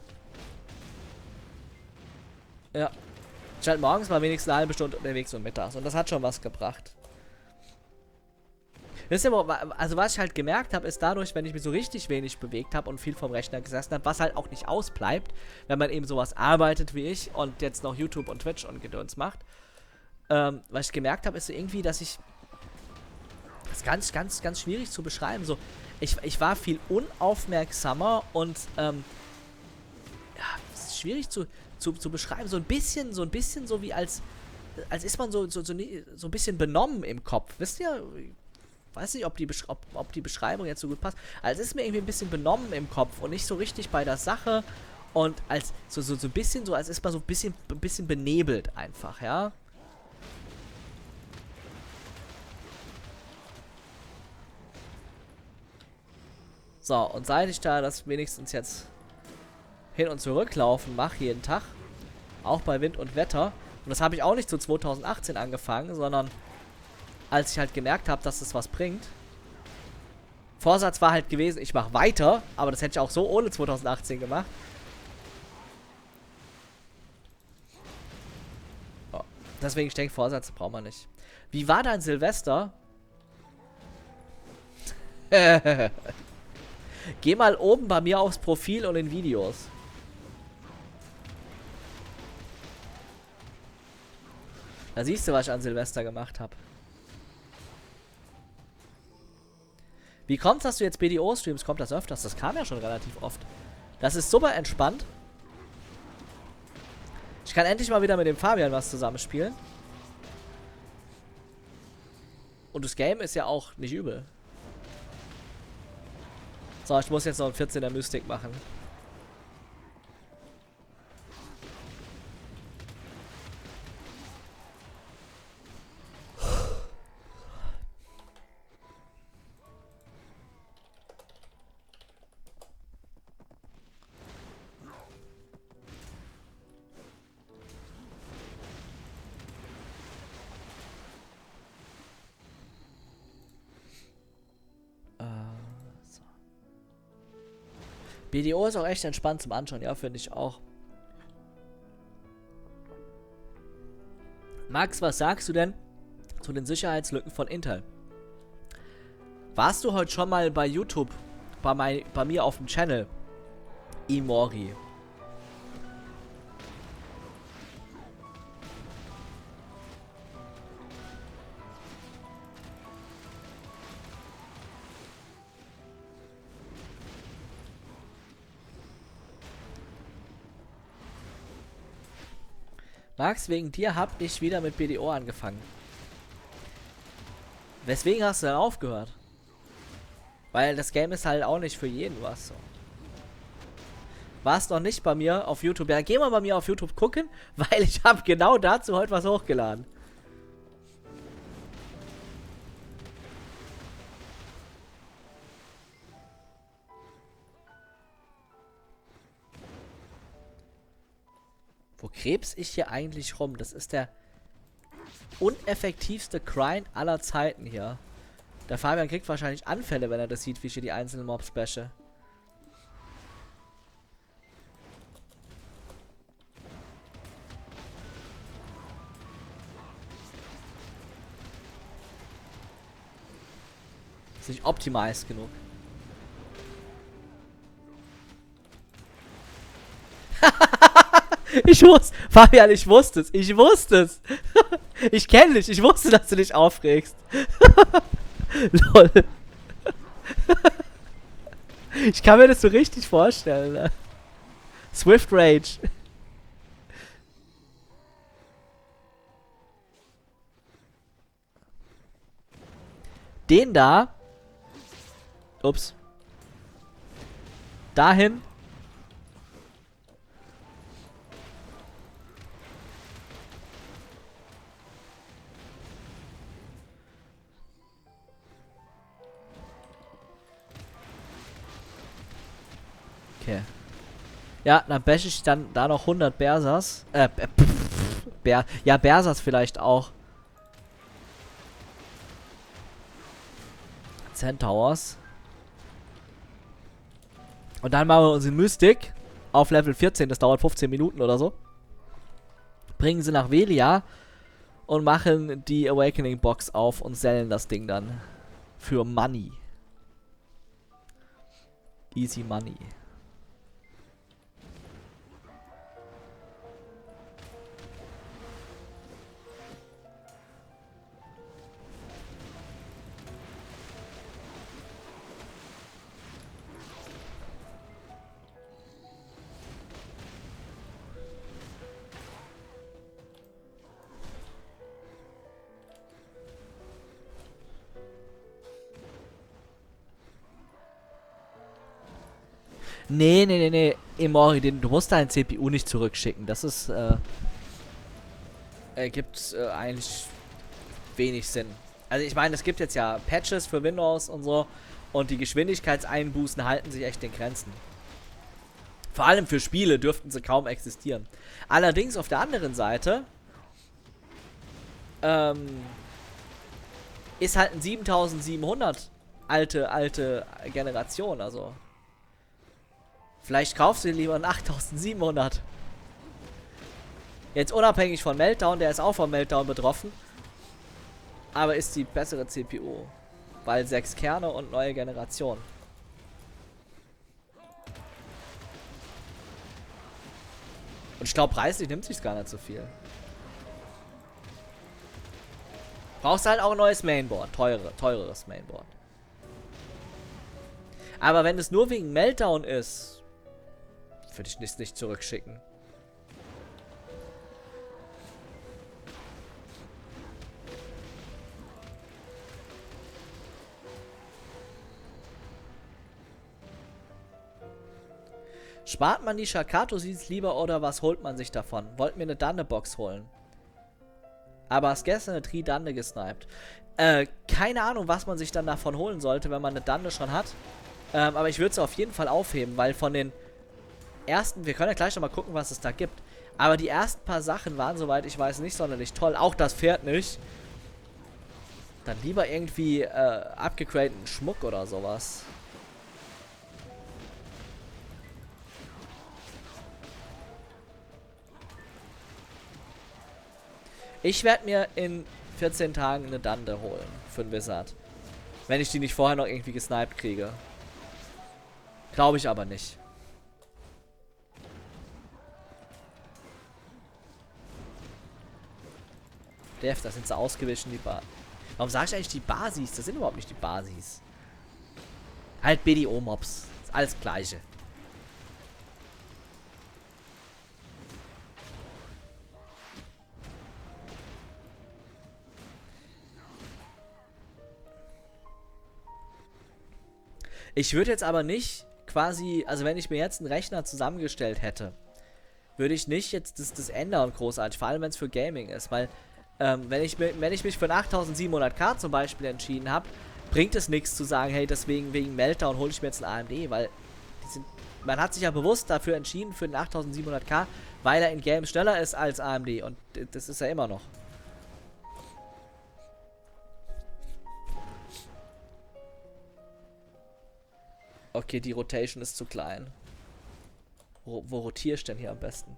Speaker 1: Ja. Ich halt morgens mal wenigstens eine halbe Stunde unterwegs und mittags. Und das hat schon was gebracht. Wisst ihr, also was ich halt gemerkt habe, ist dadurch, wenn ich mich so richtig wenig bewegt habe und viel vom Rechner gesessen habe, was halt auch nicht ausbleibt, wenn man eben sowas arbeitet wie ich und jetzt noch YouTube und Twitch und Gedöns macht. Ähm, was ich gemerkt habe, ist so irgendwie, dass ich... Das ist ganz, ganz, ganz schwierig zu beschreiben. So, ich, ich war viel unaufmerksamer und, ähm... ja, es ist schwierig zu... Zu, zu beschreiben, so ein bisschen, so ein bisschen so wie als, als ist man so, so, so, so ein bisschen benommen im Kopf. Wisst ihr, ich weiß nicht, ob die, ob, ob die Beschreibung jetzt so gut passt. Also es ist mir irgendwie ein bisschen benommen im Kopf und nicht so richtig bei der Sache und als so, so, so ein bisschen so, als ist man so ein bisschen, ein bisschen benebelt einfach, ja. So, und seit ich da das wenigstens jetzt hin und zurück laufen mache jeden Tag, auch bei Wind und Wetter. Und das habe ich auch nicht zu zweitausendachtzehn angefangen, sondern als ich halt gemerkt habe, dass das was bringt. Vorsatz war halt gewesen, ich mache weiter, aber das hätte ich auch so ohne zweitausendachtzehn gemacht. Oh. Deswegen, ich denke, Vorsatz braucht man nicht. Wie war dein Silvester? Geh mal oben bei mir aufs Profil und in Videos. Da siehst du, was ich an Silvester gemacht habe. Wie kommt's, dass du jetzt B D O streamst? Kommt das öfters? Das kam ja schon relativ oft. Das ist super entspannt. Ich kann endlich mal wieder mit dem Fabian was zusammenspielen. Und das Game ist ja auch nicht übel. So, ich muss jetzt noch ein vierzehner Mystik machen. B D O ist auch echt entspannt zum Anschauen, ja, finde ich auch. Max, was sagst du denn zu den Sicherheitslücken von Intel? Warst du heute schon mal bei YouTube, bei, mein, bei mir auf dem Channel? Imori. Max, wegen dir hab ich wieder mit B D O angefangen. Weswegen hast du dann aufgehört? Weil das Game ist halt auch nicht für jeden was. So. Warst noch nicht bei mir auf YouTube? Ja, geh mal bei mir auf YouTube gucken, weil ich habe genau dazu heute was hochgeladen. Wo krebs ich hier eigentlich rum? Das ist der uneffektivste Grind aller Zeiten hier. Der Fabian kriegt wahrscheinlich Anfälle, wenn er das sieht, wie ich hier die einzelnen Mobs bashe. Ist nicht optimized genug. Ich wusste, Fabian, ich wusste es, ich wusste es. Ich kenne dich, ich wusste, dass du dich aufregst. Lol. Ich kann mir das so richtig vorstellen. Ne? Swift Rage. Den da. Ups. Dahin. Okay. Ja, dann bash ich dann da noch hundert Bersers. Äh, pff, Ber ja, Bersas vielleicht auch. Centaurs. Und dann machen wir uns in Mystic auf Level vierzehn, das dauert fünfzehn Minuten oder so. Bringen sie nach Velia und machen die Awakening Box auf und sellen das Ding dann für Money. Easy Money. Nee, nee, nee, nee. Emori, den, du musst dein C P U nicht zurückschicken. Das ist, äh, ergibt äh, eigentlich wenig Sinn. Also ich meine, es gibt jetzt ja Patches für Windows und so und die Geschwindigkeitseinbußen halten sich echt in Grenzen. Vor allem für Spiele dürften sie kaum existieren. Allerdings auf der anderen Seite ähm, ist halt ein siebentausendsiebenhundert alte, alte Generation, also vielleicht kaufst du dir lieber einen achttausendsiebenhundert. Jetzt unabhängig von Meltdown, der ist auch von Meltdown betroffen. Aber ist die bessere C P U. Weil sechs Kerne und neue Generation. Und ich glaube, preislich nimmt sich's gar nicht so viel. Brauchst halt auch ein neues Mainboard. Teure, teureres Mainboard. Aber wenn es nur wegen Meltdown ist, würde ich es nicht zurückschicken. Spart man die Shakato-Seeds lieber oder was holt man sich davon? Wollt mir eine Dande-Box holen. Aber hast gestern eine Tri-Dande gesniped. Äh, keine Ahnung, was man sich dann davon holen sollte, wenn man eine Dande schon hat. Ähm, aber ich würde es auf jeden Fall aufheben, weil von den ersten, wir können ja gleich noch mal gucken, was es da gibt. Aber die ersten paar Sachen waren, soweit ich weiß, nicht sonderlich toll. Auch das Pferd nicht. Dann lieber irgendwie äh, abgegradeten Schmuck oder sowas. Ich werde mir in vierzehn Tagen eine Dande holen für einen Wizard. Wenn ich die nicht vorher noch irgendwie gesniped kriege. Glaube ich aber nicht. Dev, da sind sie ausgewichen, die Bar. Warum sage ich eigentlich die Basis? Das sind überhaupt nicht die Basis. Halt B D O-Mobs. Ist alles Gleiche. Ich würde jetzt aber nicht quasi, also wenn ich mir jetzt einen Rechner zusammengestellt hätte, würde ich nicht jetzt das, das ändern großartig, vor allem wenn es für Gaming ist, weil ähm, wenn, ich, wenn ich mich für ein achttausendsiebenhundert K zum Beispiel entschieden habe, bringt es nichts zu sagen, hey, deswegen wegen Meltdown hole ich mir jetzt einen A M D, weil die sind, man hat sich ja bewusst dafür entschieden für den achttausendsiebenhundert K, weil er in Games schneller ist als A M D und das ist er immer noch. Okay, die Rotation ist zu klein. Wo, wo rotiere ich denn hier am besten?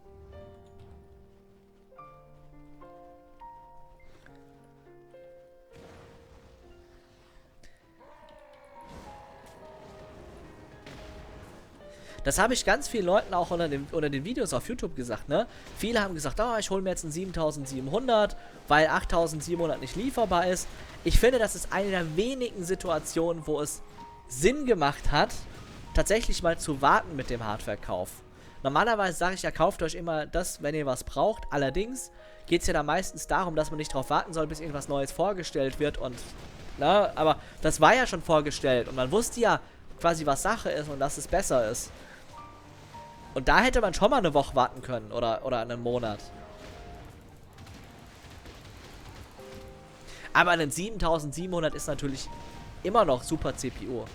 Speaker 1: Das habe ich ganz vielen Leuten auch unter den, unter den Videos auf YouTube gesagt, ne? Viele haben gesagt, oh, ich hole mir jetzt einen siebentausendsiebenhundert, weil achttausendsiebenhundert nicht lieferbar ist. Ich finde, das ist eine der wenigen Situationen, wo es Sinn gemacht hat, tatsächlich mal zu warten mit dem Hardware-Kauf. Normalerweise sage ich ja, kauft euch immer das, wenn ihr was braucht. Allerdings geht es ja da meistens darum, dass man nicht darauf warten soll, bis irgendwas Neues vorgestellt wird und, na, aber das war ja schon vorgestellt und man wusste ja quasi, was Sache ist und dass es besser ist. Und da hätte man schon mal eine Woche warten können oder, oder einen Monat. Aber ein siebentausendsiebenhundert ist natürlich immer noch super C P U.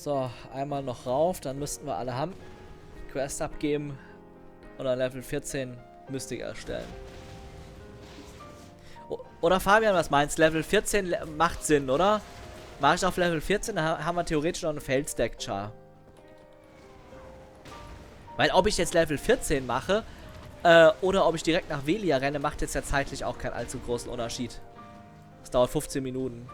Speaker 1: So, einmal noch rauf, dann müssten wir alle haben. Quest abgeben. Und dann Level vierzehn Mystik erstellen. O oder Fabian, was meinst du? Level vierzehn le macht Sinn, oder? Mach ich auf Level vierzehn, dann haben wir theoretisch noch einen Feldstack-Char. Weil ob ich jetzt Level vierzehn mache, äh, oder ob ich direkt nach Velia renne, macht jetzt ja zeitlich auch keinen allzu großen Unterschied. Das dauert fünfzehn Minuten.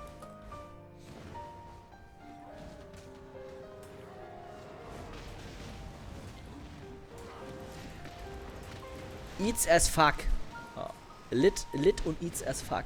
Speaker 1: Eats as fuck. Oh. Lit, lit und eats as fuck.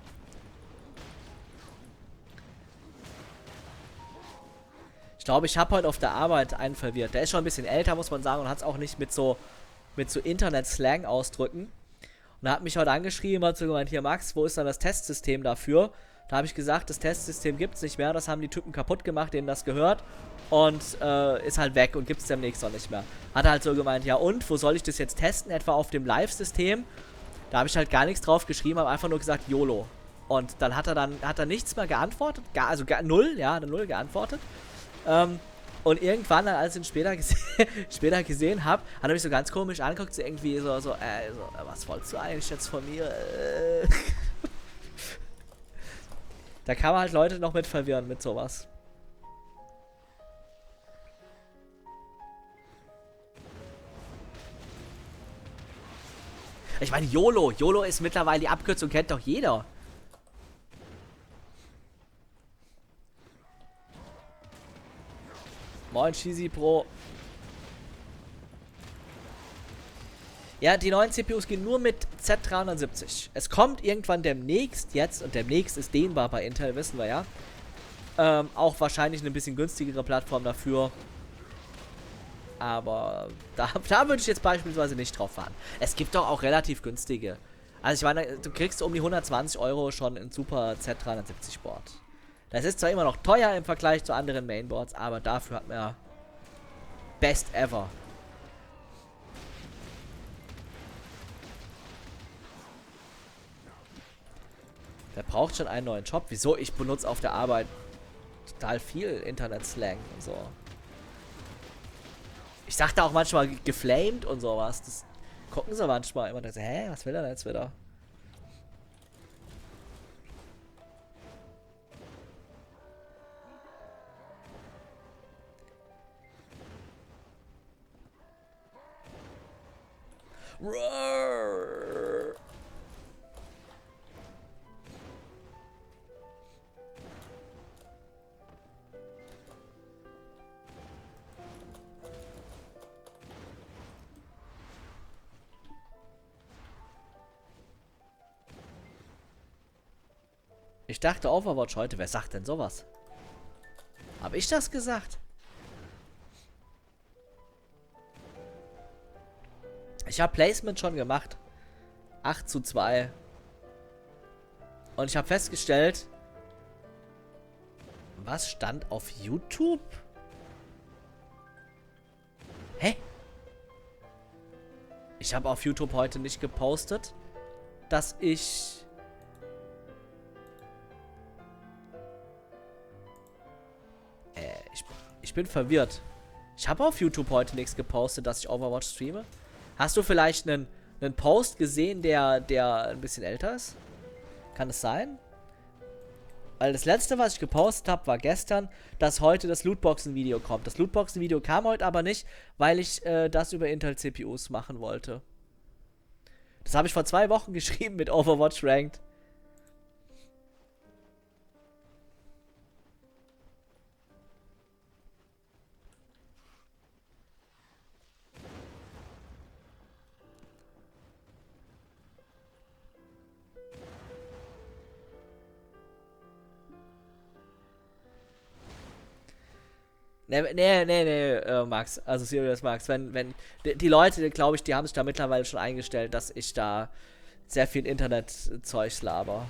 Speaker 1: Ich glaube, ich habe heute auf der Arbeit einen verwirrt. Der ist schon ein bisschen älter, muss man sagen, und hat es auch nicht mit so mit so Internet-Slang ausdrücken. Und er hat mich heute angeschrieben, hat so gemeint, hier Max, wo ist dann das Testsystem dafür? Da habe ich gesagt, das Testsystem gibt es nicht mehr, das haben die Typen kaputt gemacht, denen das gehört. Und äh, ist halt weg und gibt es demnächst auch nicht mehr. Hat er halt so gemeint, ja und, wo soll ich das jetzt testen? Etwa auf dem Live-System? Da habe ich halt gar nichts drauf geschrieben, habe einfach nur gesagt, YOLO. Und dann hat er dann, hat er nichts mehr geantwortet, gar, also gar, null, ja, eine null geantwortet. Ähm, und irgendwann, als ich ihn später, gese später gesehen habe, hat er mich so ganz komisch angeguckt, so irgendwie so, so, äh, so, was wolltest du eigentlich jetzt von mir? Äh. Da kann man halt Leute noch mit verwirren mit sowas. Ich meine, YOLO. YOLO ist mittlerweile die Abkürzung, kennt doch jeder. Moin, Cheesy Pro. Ja, die neuen C P Us gehen nur mit Z dreihundertsiebzig. Es kommt irgendwann demnächst jetzt, und demnächst ist dehnbar bei Intel, wissen wir ja. Ähm, auch wahrscheinlich eine bisschen günstigere Plattform dafür. Aber da, da würde ich jetzt beispielsweise nicht drauf fahren. Es gibt doch auch relativ günstige. Also ich meine, du kriegst um die hundertzwanzig Euro schon ein super Z dreihundertsiebzig Board. Das ist zwar immer noch teuer im Vergleich zu anderen Mainboards, aber dafür hat man ja Best ever. Wer braucht schon einen neuen Job? Wieso? Ich benutze auf der Arbeit total viel Internet-Slang und so. Ich sag da auch manchmal geflamed und sowas. Das gucken sie manchmal immer. So, hä, was will er denn jetzt wieder? Roar. Ich dachte Overwatch heute. Wer sagt denn sowas? Hab ich das gesagt? Ich habe Placement schon gemacht. acht zu zwei. Und ich habe festgestellt, was stand auf YouTube? Hä? Ich habe auf YouTube heute nicht gepostet, dass ich... Äh, ich, ich bin verwirrt. Ich habe auf YouTube heute nichts gepostet, dass ich Overwatch streame. Hast du vielleicht einen, einen Post gesehen, der, der ein bisschen älter ist? Kann es sein? Weil das letzte, was ich gepostet habe, war gestern, dass heute das Lootboxen-Video kommt. Das Lootboxen-Video kam heute aber nicht, weil ich äh, das über Intel-C P Us machen wollte. Das habe ich vor zwei Wochen geschrieben mit Overwatch Ranked. Nee, nee, nee, nee, äh, Max, also serious Max, wenn, wenn, die, die Leute, glaube ich, die haben sich da mittlerweile schon eingestellt, dass ich da sehr viel Internet-Zeugs laber.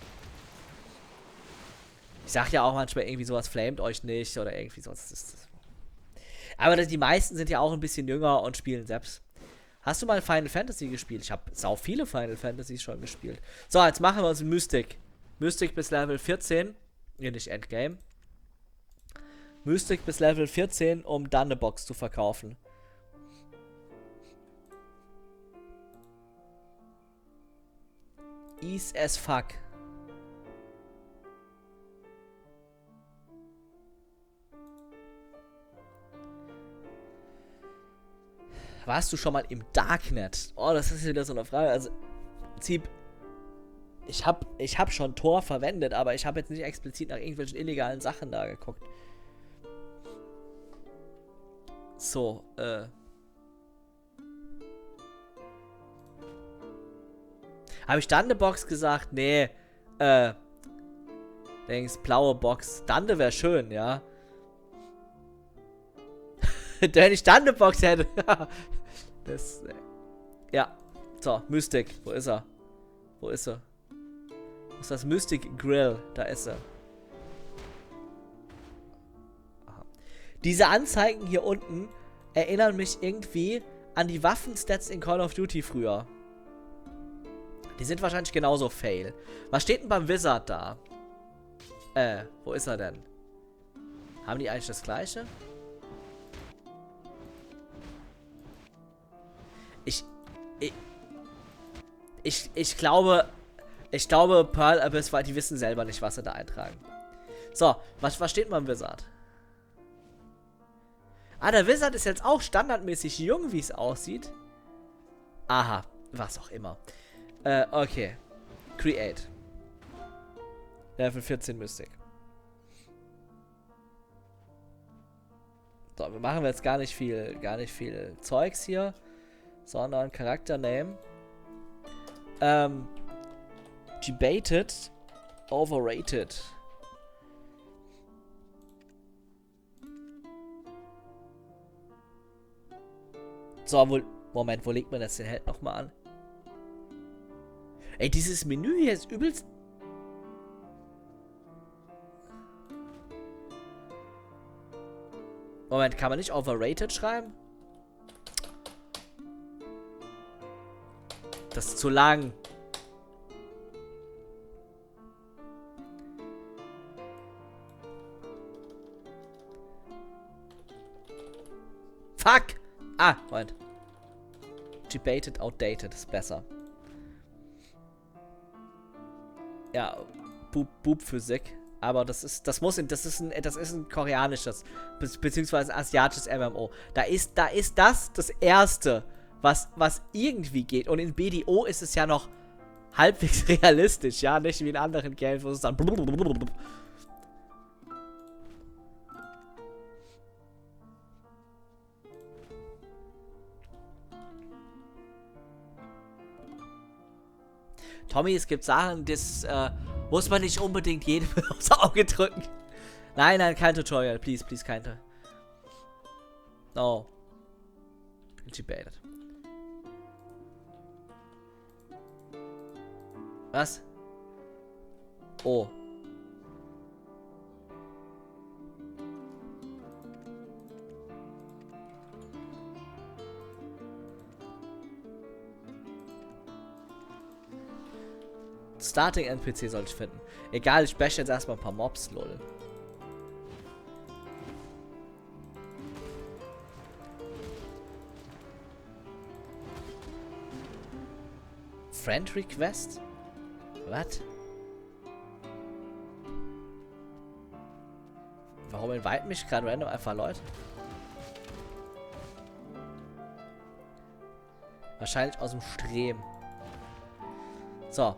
Speaker 1: Ich sag ja auch manchmal irgendwie sowas, flamet euch nicht oder irgendwie sowas. Aber die meisten sind ja auch ein bisschen jünger und spielen selbst. Hast du mal Final Fantasy gespielt? Ich habe sau viele Final Fantasies schon gespielt. So, jetzt machen wir uns Mystic. Mystic bis Level vierzehn. Nee, nicht Endgame. Mystic bis Level vierzehn, um dann eine Box zu verkaufen. Easy as fuck. Warst du schon mal im Darknet? Oh, das ist wieder so eine Frage. Also, im Prinzip, ich hab, ich hab schon Tor verwendet, aber ich habe jetzt nicht explizit nach irgendwelchen illegalen Sachen da geguckt. So, äh. Habe ich dann eine Box gesagt? Nee, äh. Denkst, blaue Box. Dande wäre schön, ja. Wenn ich dann eine Box hätte. Das, äh, ja. So, Mystic. Wo ist er? Wo ist er? Wo ist das Mystic Grill? Da ist er. Aha. Diese Anzeigen hier unten erinnern mich irgendwie an die Waffenstats in Call of Duty früher. Die sind wahrscheinlich genauso fail. Was steht denn beim Wizard da? Äh, wo ist er denn? Haben die eigentlich das gleiche? Ich, ich, ich, ich glaube, ich glaube, Pearl Abyss, weil die wissen selber nicht, was sie da eintragen. So, was, was steht beim Wizard? Ah, der Wizard ist jetzt auch standardmäßig jung, wie es aussieht. Aha, was auch immer. Äh, okay. Create. Level vierzehn Mystic. So, wir machen jetzt gar nicht viel, gar nicht viel Zeugs hier, sondern Charaktername. Ähm, debated, overrated. So, wo, Moment, wo legt man das den Held nochmal an? Ey, dieses Menü hier ist übelst... Moment, kann man nicht overrated schreiben? Das ist zu lang. Fuck! Ah, Moment. Debated, outdated ist besser. Ja, Boob, Boob Physik. Aber das ist, das muss, in, das ist ein, das ist ein koreanisches, be beziehungsweise asiatisches M M O. Da ist, da ist das das Erste, was, was irgendwie geht. Und in B D O ist es ja noch halbwegs realistisch, ja, nicht wie in anderen Games, wo es dann Tommy, es gibt Sachen, das äh, muss man nicht unbedingt jedem aufs Auge drücken. Nein, nein, kein Tutorial. Please, please, kein Tutorial. No. Debated. Was? Oh. Starting N P C soll ich finden. Egal, ich bash jetzt erstmal ein paar Mobs, lol. Friend Request? Was? Warum inviten mich gerade random einfach Leute? Wahrscheinlich aus dem Stream. So.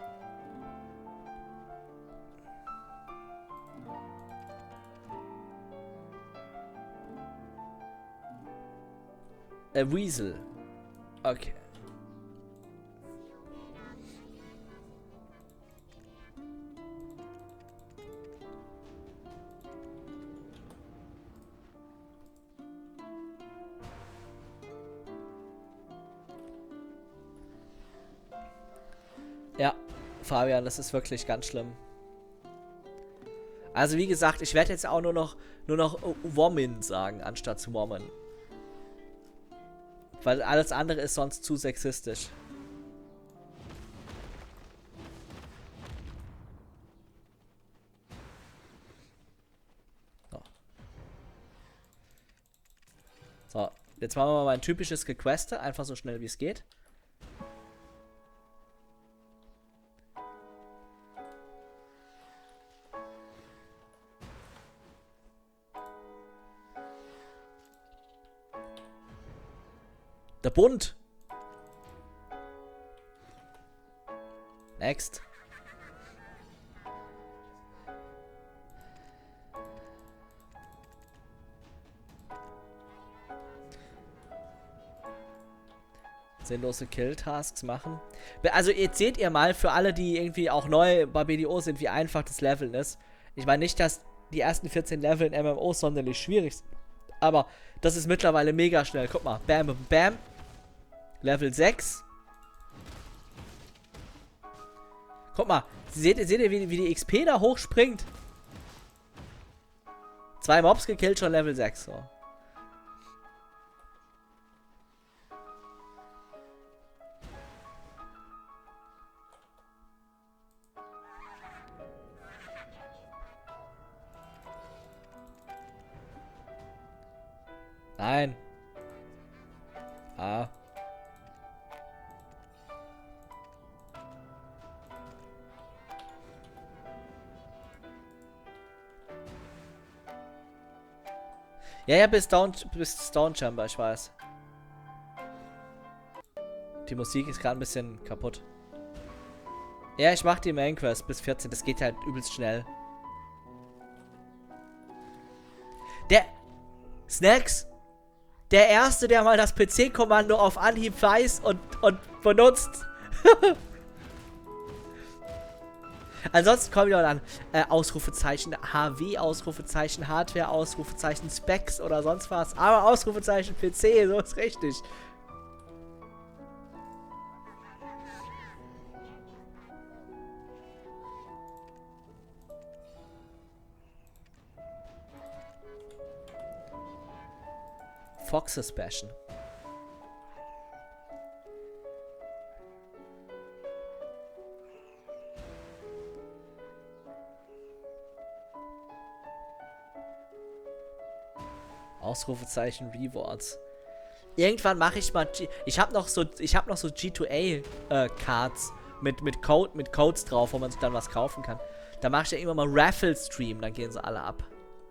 Speaker 1: A Weasel. Okay. Ja, Fabian, das ist wirklich ganz schlimm. Also wie gesagt, ich werde jetzt auch nur noch nur noch Woman sagen, anstatt Woman. Weil alles andere ist sonst zu sexistisch. So. So, jetzt machen wir mal mein typisches Gequeste. Einfach so schnell wie es geht. Der Bund. Next. Sinnlose Kill-Tasks machen. Also jetzt seht ihr mal, für alle, die irgendwie auch neu bei B D O sind, wie einfach das Leveln ist. Ich meine nicht, dass die ersten vierzehn Level in M M O sonderlich schwierig sind. Aber das ist mittlerweile mega schnell. Guck mal. Bam, bam, bam. Level sechs. Guck mal. Seht ihr, seht ihr wie, wie die X P da hochspringt? Zwei Mobs gekillt, schon Level sechs. So. Nein. Ah. Ja, ja, bis Down, bis Stone Chamber, ich weiß. Die Musik ist gerade ein bisschen kaputt. Ja, ich mach die Main Quest bis vierzehn. Das geht halt übelst schnell. Der Snacks, der Erste, der mal das P C-Kommando auf Anhieb weiß und, und benutzt. Ansonsten kommen wir dann äh, Ausrufezeichen H W, Ausrufezeichen Hardware, Ausrufezeichen Specs oder sonst was. Aber Ausrufezeichen P C, so ist richtig. Foxes bashen. Ausrufezeichen Rewards. Irgendwann mache ich mal G ich habe noch so ich habe noch so G zwei A äh, Cards mit mit Code mit Codes drauf, wo man sich dann was kaufen kann. Da mache ich ja immer mal Raffle Stream, dann gehen sie alle ab.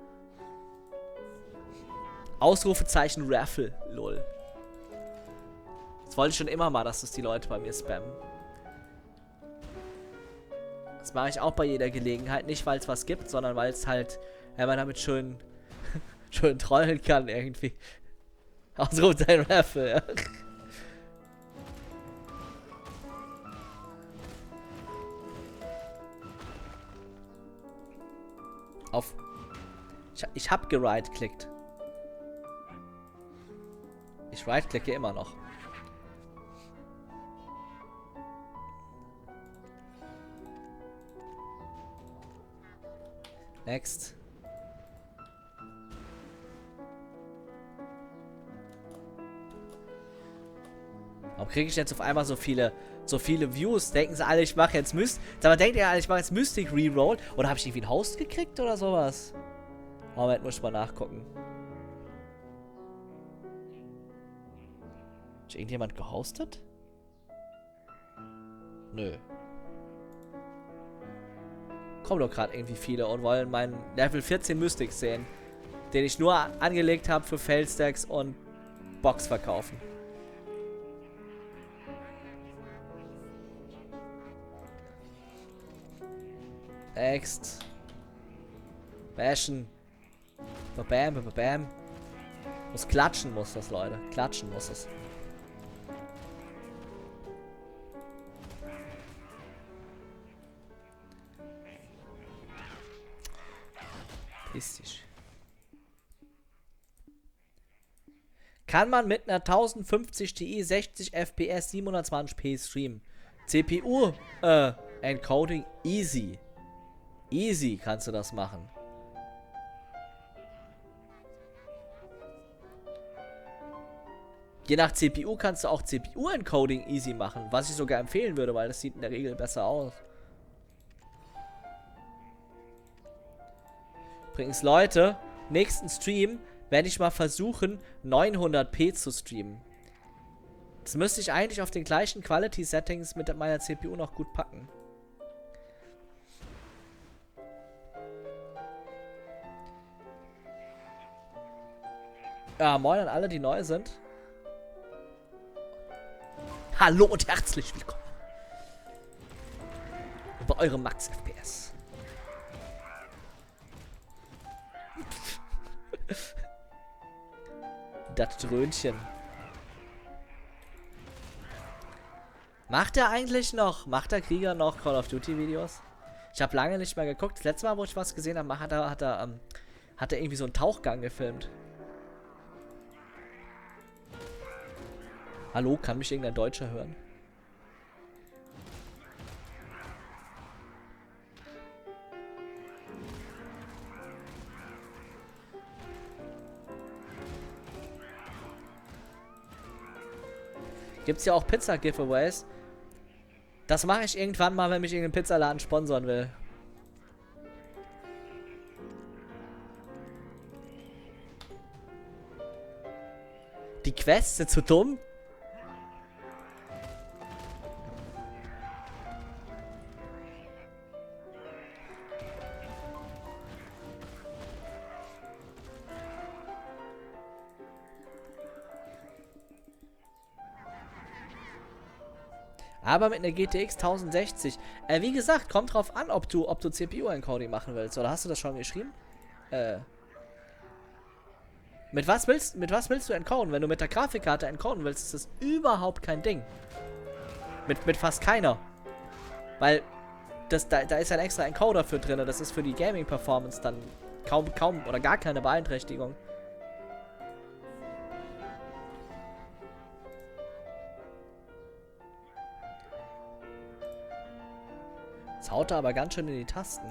Speaker 1: Ausrufezeichen Raffle, lol. Das wollte ich schon immer mal, dass das die Leute bei mir spammen. Das mache ich auch bei jeder Gelegenheit. Nicht, weil es was gibt, sondern weil es halt, wenn man damit schön, schön trollen kann irgendwie. Ausrufezeichen Raffle, ja. Auf. Ich, ich hab gerightclickt. Ich right-klicke immer noch. Next. Warum kriege ich jetzt auf einmal so viele, so viele Views? Denken sie alle, ich mache jetzt Myst... Sag mal, denkt ihr alle, ich mache jetzt Mystic Reroll? Oder habe ich irgendwie einen Host gekriegt oder sowas? Moment, muss ich mal nachgucken. Hat irgendjemand gehostet? Nö. Kommen doch gerade irgendwie viele und wollen meinen Level vierzehn Mystic sehen. Den ich nur angelegt habe für Failstacks und Box verkaufen. Next. Bashen. Bam, bam, bam. Muss klatschen, muss das, Leute. Klatschen muss es. Pistisch. Kann man mit einer tausendfünfzig Ti sechzig F P S siebenhundertzwanzig p streamen? C P U äh, Encoding easy. Easy kannst du das machen. Je nach C P U kannst du auch C P U-Encoding easy machen, was ich sogar empfehlen würde, weil das sieht in der Regel besser aus. Übrigens, Leute, nächsten Stream, werde ich mal versuchen, neunhundert p zu streamen. Das müsste ich eigentlich auf den gleichen Quality-Settings mit meiner C P U noch gut packen. Ja, moin an alle, die neu sind. Hallo und herzlich willkommen bei eurem Max F P S. Das Dröhnchen. Macht er eigentlich noch, macht der Krieger noch Call of Duty Videos? Ich habe lange nicht mehr geguckt. Das letzte Mal, wo ich was gesehen habe, hat er, hat er, ähm, hat er irgendwie so einen Tauchgang gefilmt. Hallo, kann mich irgendein Deutscher hören? Gibt's ja auch Pizza-Giveaways. Das mache ich irgendwann mal, wenn mich irgendein Pizzaladen sponsoren will. Die Quests sind zu dumm? Aber mit einer G T X tausendsechzig. Äh, wie gesagt, kommt drauf an, ob du, ob du C P U-Encoding machen willst. Oder hast du das schon geschrieben? Äh. Mit was willst, mit was willst du encoden? Wenn du mit der Grafikkarte encoden willst, ist das überhaupt kein Ding. Mit, mit fast keiner. Weil, das, da, da ist ein extra Encoder für drin. Das ist für die Gaming-Performance dann kaum, kaum oder gar keine Beeinträchtigung. Jetzt haut er aber ganz schön in die Tasten.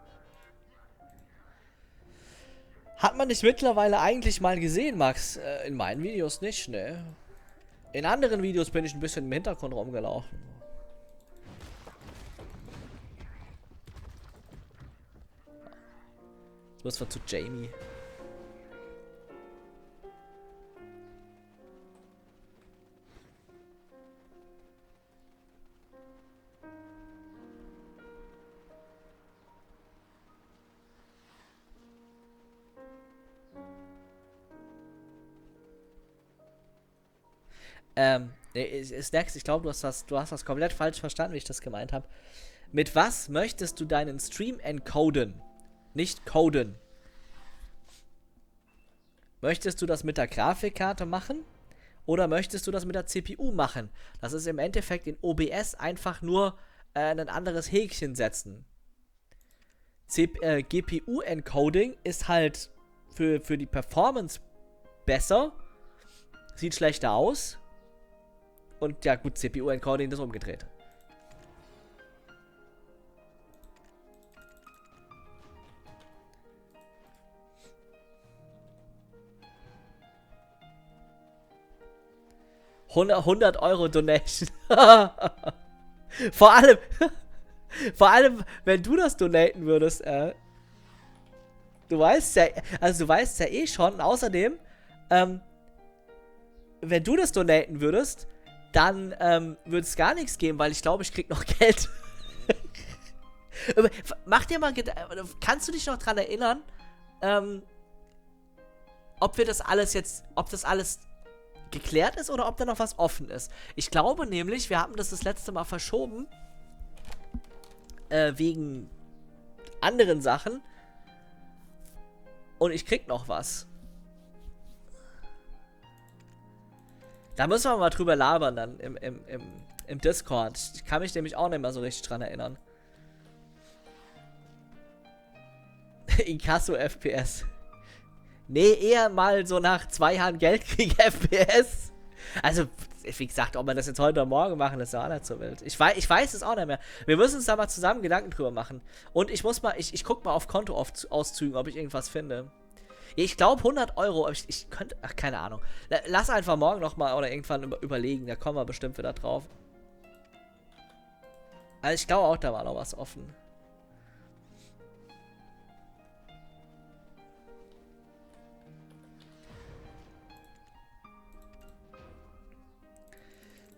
Speaker 1: Hat man nicht mittlerweile eigentlich mal gesehen, Max? Äh, in meinen Videos nicht, ne? In anderen Videos bin ich ein bisschen im Hintergrund rumgelaufen. Jetzt müssen wir zu Jamie. Ähm, Snacks, ich glaube, du hast das, du hast das komplett falsch verstanden, wie ich das gemeint habe. Mit was möchtest du deinen Stream encoden? Nicht coden. Möchtest du das mit der Grafikkarte machen? Oder möchtest du das mit der C P U machen? Das ist im Endeffekt in O B S einfach nur äh, ein anderes Häkchen setzen. äh, G P U-Encoding ist halt für, für die Performance besser. Sieht schlechter aus. Und ja gut, C P U-Encoding ist umgedreht. hundert Euro Donation. Vor allem, vor allem, wenn du das donaten würdest, äh, du weißt ja, also du weißt ja eh schon, außerdem, ähm, wenn du das donaten würdest, dann ähm, würde es gar nichts geben, weil ich glaube, ich krieg noch Geld. Mach dir mal Gedanken, kannst du dich noch dran erinnern, ähm, ob wir das alles jetzt, ob das alles geklärt ist oder ob da noch was offen ist? Ich glaube nämlich, wir haben das das letzte Mal verschoben, äh, wegen anderen Sachen und ich krieg noch was. Da müssen wir mal drüber labern dann im, im, im, im Discord. Ich kann mich nämlich auch nicht mehr so richtig dran erinnern. Inkasso F P S. Nee, eher mal so nach zwei Jahren Geldkrieg F P S. Also, wie gesagt, ob wir das jetzt heute oder morgen machen, ist ja auch nicht so wild. Ich weiß, ich weiß es auch nicht mehr. Wir müssen uns da mal zusammen Gedanken drüber machen. Und ich muss mal, ich, ich guck mal auf Kontoauszügen, ob ich irgendwas finde. Ich glaube hundert Euro, aber ich, ich könnte, ach, keine Ahnung. Lass einfach morgen nochmal oder irgendwann über, überlegen, da kommen wir bestimmt wieder drauf. Also ich glaube auch, da war noch was offen.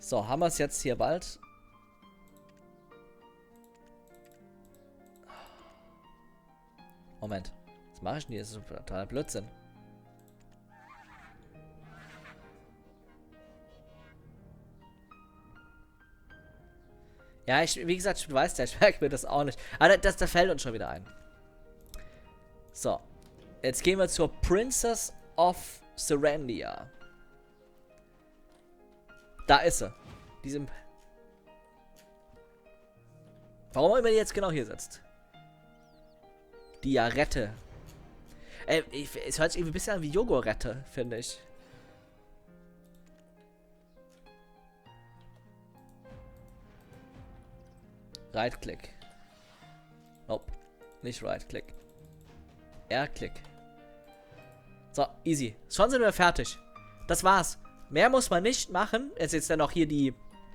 Speaker 1: So, haben wir es jetzt hier bald? Moment. Was mache ich denn hier? Das ist totaler Blödsinn. Ja, ich, wie gesagt, ich weiß ja, ich merke mir das auch nicht. Aber das, das fällt uns schon wieder ein. So. Jetzt gehen wir zur Princess of Serendia. Da ist sie. Diesem. Warum immer die jetzt genau hier sitzt? Diarette. Ey, ich, es hört sich irgendwie ein bisschen an wie Jogurette, finde ich. Right-Click. Nope. Nicht Right-Click. R-Click. So, easy. Schon sind wir fertig. Das war's. Mehr muss man nicht machen. Jetzt ist ja noch hier die...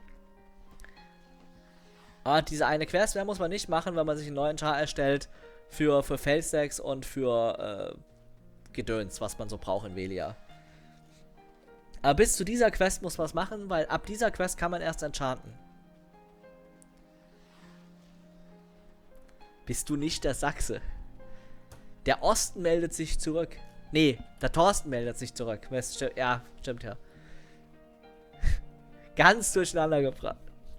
Speaker 1: Ah, diese eine Quest, mehr muss man nicht machen, wenn man sich einen neuen Char erstellt. Für, für Felsstacks und für äh, Gedöns, was man so braucht in Velia. Aber bis zu dieser Quest muss man was machen, weil ab dieser Quest kann man erst enchanten. Bist du nicht der Sachse? Der Osten meldet sich zurück. Nee, der Thorsten meldet sich zurück. Ja, stimmt ja. Ganz durcheinander gebracht.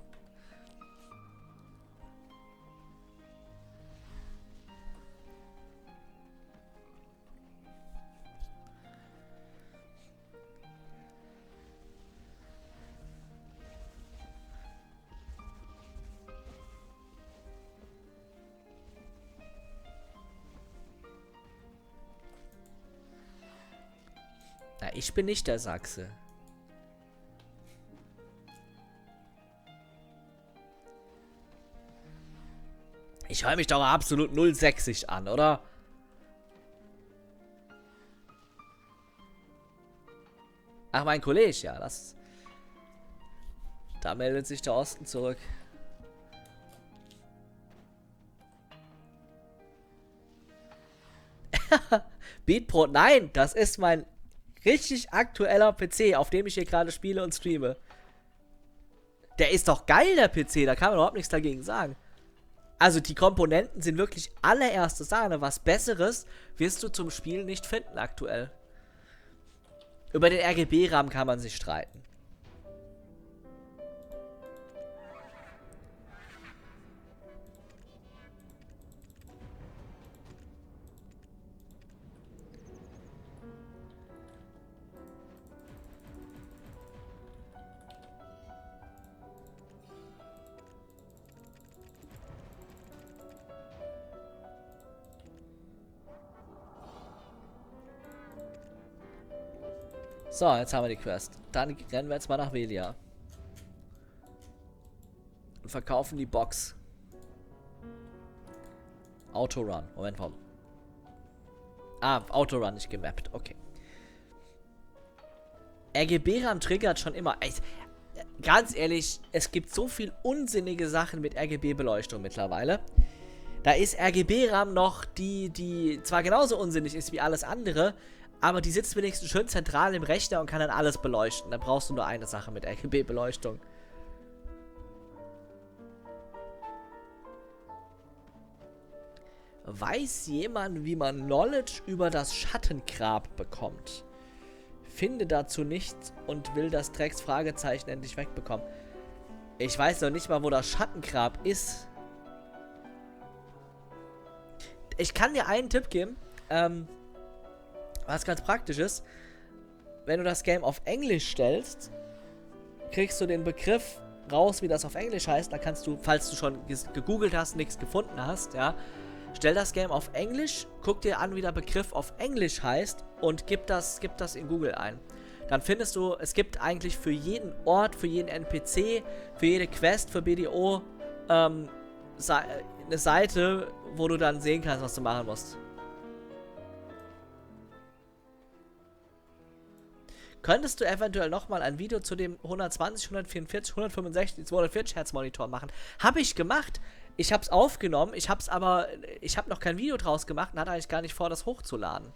Speaker 1: Na, ich bin nicht der Sachse. Ich höre mich doch absolut null sächsisch an, oder? Ach, mein Kollege, ja, das... Da meldet sich der Osten zurück. Beatpro, nein, das ist mein richtig aktueller P C, auf dem ich hier gerade spiele und streame. Der ist doch geil, der P C, da kann man überhaupt nichts dagegen sagen. Also die Komponenten sind wirklich allererste Sahne. Was Besseres wirst du zum Spielen nicht finden aktuell. Über den R G B-Rahmen kann man sich streiten. So, jetzt haben wir die Quest. Dann rennen wir jetzt mal nach Velia. Und verkaufen die Box. Autorun. Moment, warum? Ah, Autorun nicht gemappt. Okay. R G B-RAM triggert schon immer. Ich, ganz ehrlich, es gibt so viel unsinnige Sachen mit R G B-Beleuchtung mittlerweile. Da ist R G B-RAM noch, die, die zwar genauso unsinnig ist wie alles andere, aber die sitzt wenigstens schön zentral im Rechner und kann dann alles beleuchten. Da brauchst du nur eine Sache mit R G B-Beleuchtung. Weiß jemand, wie man Knowledge über das Schattengrab bekommt? Finde dazu nichts und will das Drecks Fragezeichen endlich wegbekommen. Ich weiß noch nicht mal, wo das Schattengrab ist. Ich kann dir einen Tipp geben, ähm, was ganz praktisch ist. Wenn du das Game auf Englisch stellst, kriegst du den Begriff raus, wie das auf Englisch heißt. Da kannst du, falls du schon gegoogelt hast, nichts gefunden hast, ja, stell das Game auf Englisch, guck dir an, wie der Begriff auf Englisch heißt und gib das, gib das in Google ein. Dann findest du, es gibt eigentlich für jeden Ort, für jeden N P C, für jede Quest, für B D O, ähm, eine Seite, wo du dann sehen kannst, was du machen musst. Könntest du eventuell nochmal ein Video zu dem hundertzwanzig, hundertvierundvierzig, hundertfünfundsechzig, zweihundertvierzig Hertz Monitor machen? Habe ich gemacht. Ich habe es aufgenommen. Ich habe es aber, ich habe noch kein Video draus gemacht und hatte eigentlich gar nicht vor, das hochzuladen.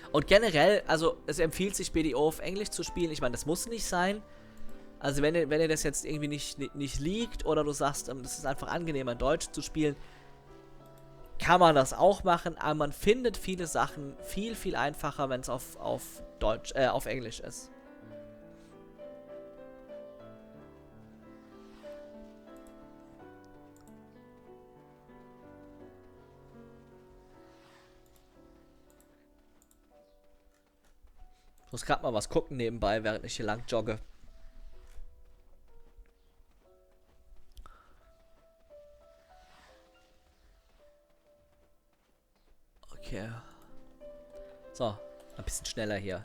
Speaker 1: Und generell, also es empfiehlt sich B D O auf Englisch zu spielen. Ich meine, das muss nicht sein. Also wenn dir, wenn dir das jetzt irgendwie nicht, nicht, nicht liegt oder du sagst, ähm, das ist einfach angenehmer Deutsch zu spielen, kann man das auch machen, aber man findet viele Sachen viel, viel einfacher, wenn es auf, auf Deutsch, äh, auf Englisch ist. Ich muss gerade mal was gucken nebenbei, während ich hier lang jogge. Okay. So, ein bisschen schneller hier.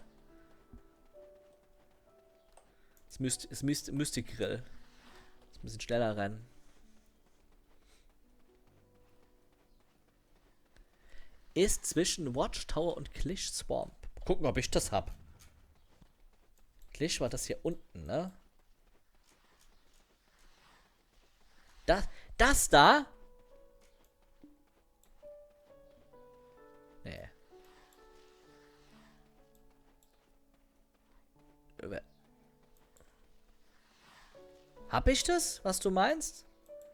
Speaker 1: Es müsste, es müsste, müsste Grill. Ein bisschen schneller rennen. Ist zwischen Watchtower und Clish Swamp. Gucken, ob ich das hab. Clish war das hier unten, ne? Das, das da? Nee. Hab ich das, was du meinst?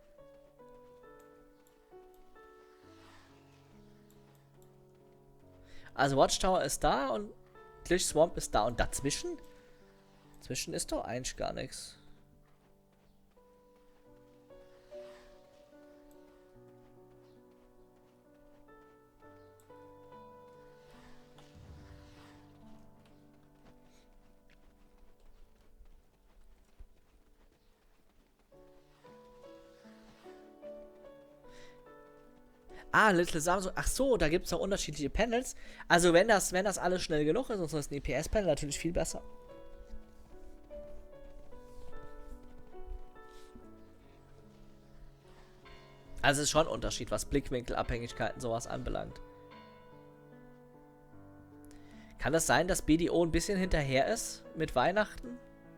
Speaker 1: Also Watchtower ist da und Clish Swamp ist da und dazwischen? Zwischen ist doch eigentlich gar nichts. Ah, Little Samsung. Ach so, da gibt es noch unterschiedliche Panels. Also wenn das, wenn das alles schnell genug ist, sonst ist ein E P S-Panel natürlich viel besser. Also es ist schon ein Unterschied, was Blickwinkelabhängigkeiten sowas anbelangt. Kann es sein, dass B D O ein bisschen hinterher ist mit Weihnachten?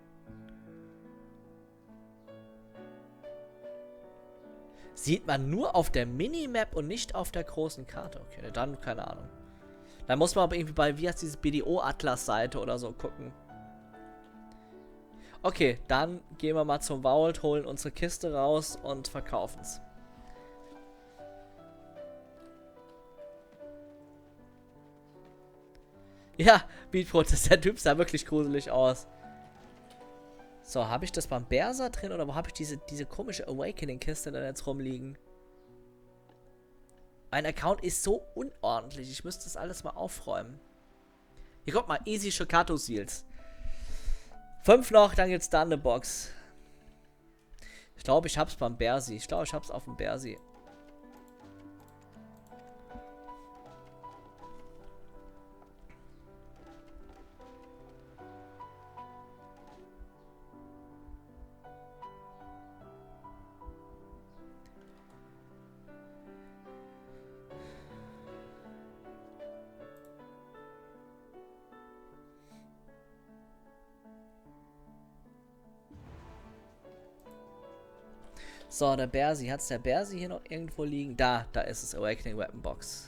Speaker 1: Sieht man nur auf der Minimap und nicht auf der großen Karte. Okay, dann keine Ahnung. Dann muss man aber irgendwie bei, wie heißt diese B D O-Atlas-Seite oder so gucken. Okay, dann gehen wir mal zum Vault, holen unsere Kiste raus und verkaufen es. Ja, Beatbrot, der Typ sah wirklich gruselig aus. So, habe ich das beim Berser drin oder wo habe ich diese, diese komische Awakening-Kiste denn jetzt rumliegen? Mein Account ist so unordentlich. Ich müsste das alles mal aufräumen. Hier kommt mal Easy Shokato Seals. Fünf noch, dann gibt's da eine Box. Ich glaube, ich hab's beim Bersi. Ich glaube, ich hab's auf dem Bersi. So, der Bersi. Hat's der Bersi hier noch irgendwo liegen? Da, da ist es. Awakening Weapon Box.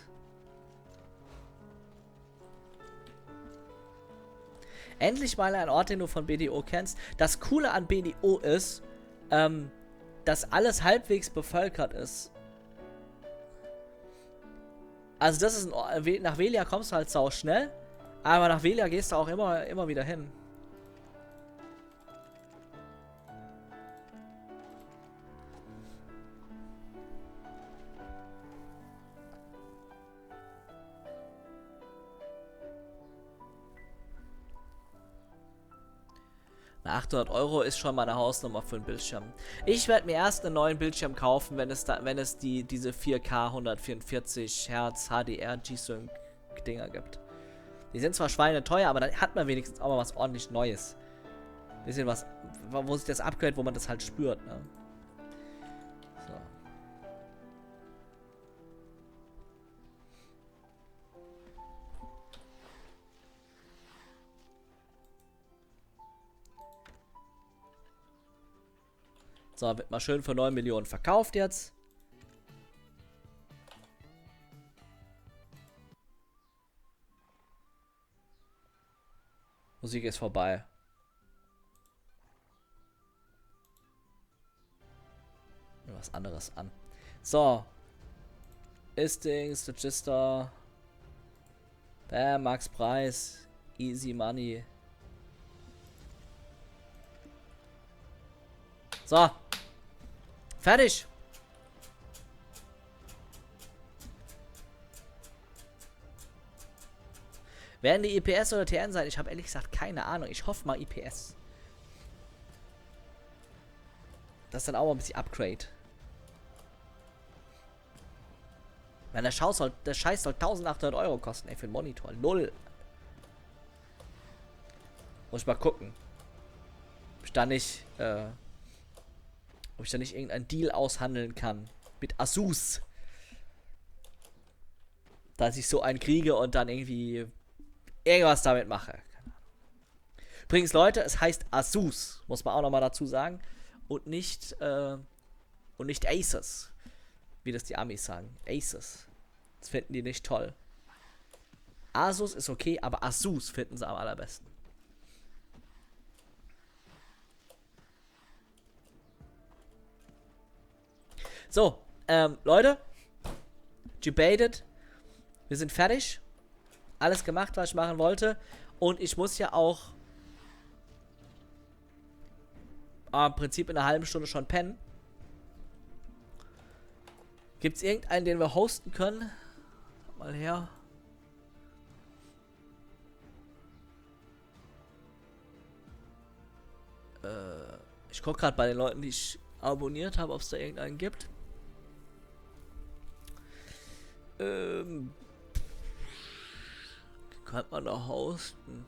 Speaker 1: Endlich mal ein Ort, den du von B D O kennst. Das Coole an B D O ist, ähm, dass alles halbwegs bevölkert ist. Also das ist ein Ort, nach Velia kommst du halt sau schnell, aber nach Velia gehst du auch immer, immer wieder hin. achthundert Euro ist schon mal eine Hausnummer für einen Bildschirm. Ich werde mir erst einen neuen Bildschirm kaufen, wenn es da, wenn es die, diese vier K hundertvierundvierzig Hertz H D R G-Sync Dinger gibt. Die sind zwar schweineteuer, aber dann hat man wenigstens auch mal was ordentlich Neues. Bisschen was, wo sich das Upgrade, wo man das halt spürt, ne? So. So, wird mal schön für neun Millionen verkauft jetzt. Musik ist vorbei. Was anderes an. So. Listings, Register. Bam, Max Preis. Easy Money. So. Fertig. Werden die I P S oder T N sein? Ich habe ehrlich gesagt keine Ahnung. Ich hoffe mal I P S. Das ist dann auch mal ein bisschen Upgrade. Weil der, soll, der Scheiß soll eintausendachthundert Euro kosten, ey, für den Monitor. Null. Muss ich mal gucken. Ob ich da nicht, äh, ob ich da nicht irgendeinen Deal aushandeln kann. Mit Asus. Dass ich so einen kriege und dann irgendwie irgendwas damit mache. Übrigens, Leute, es heißt Asus. Muss man auch nochmal dazu sagen. Und nicht, äh, und nicht Asus. Wie das die Amis sagen. Asus. Das finden die nicht toll. Asus ist okay, aber Asus finden sie am allerbesten. So, ähm, Leute. Debated. Wir sind fertig. Alles gemacht, was ich machen wollte. Und ich muss ja auch äh, im Prinzip in einer halben Stunde schon pennen. Gibt es irgendeinen, den wir hosten können? Mal her. Äh, ich gucke gerade bei den Leuten, die ich abonniert habe, ob es da irgendeinen gibt. Ähm. Kann man noch hosten?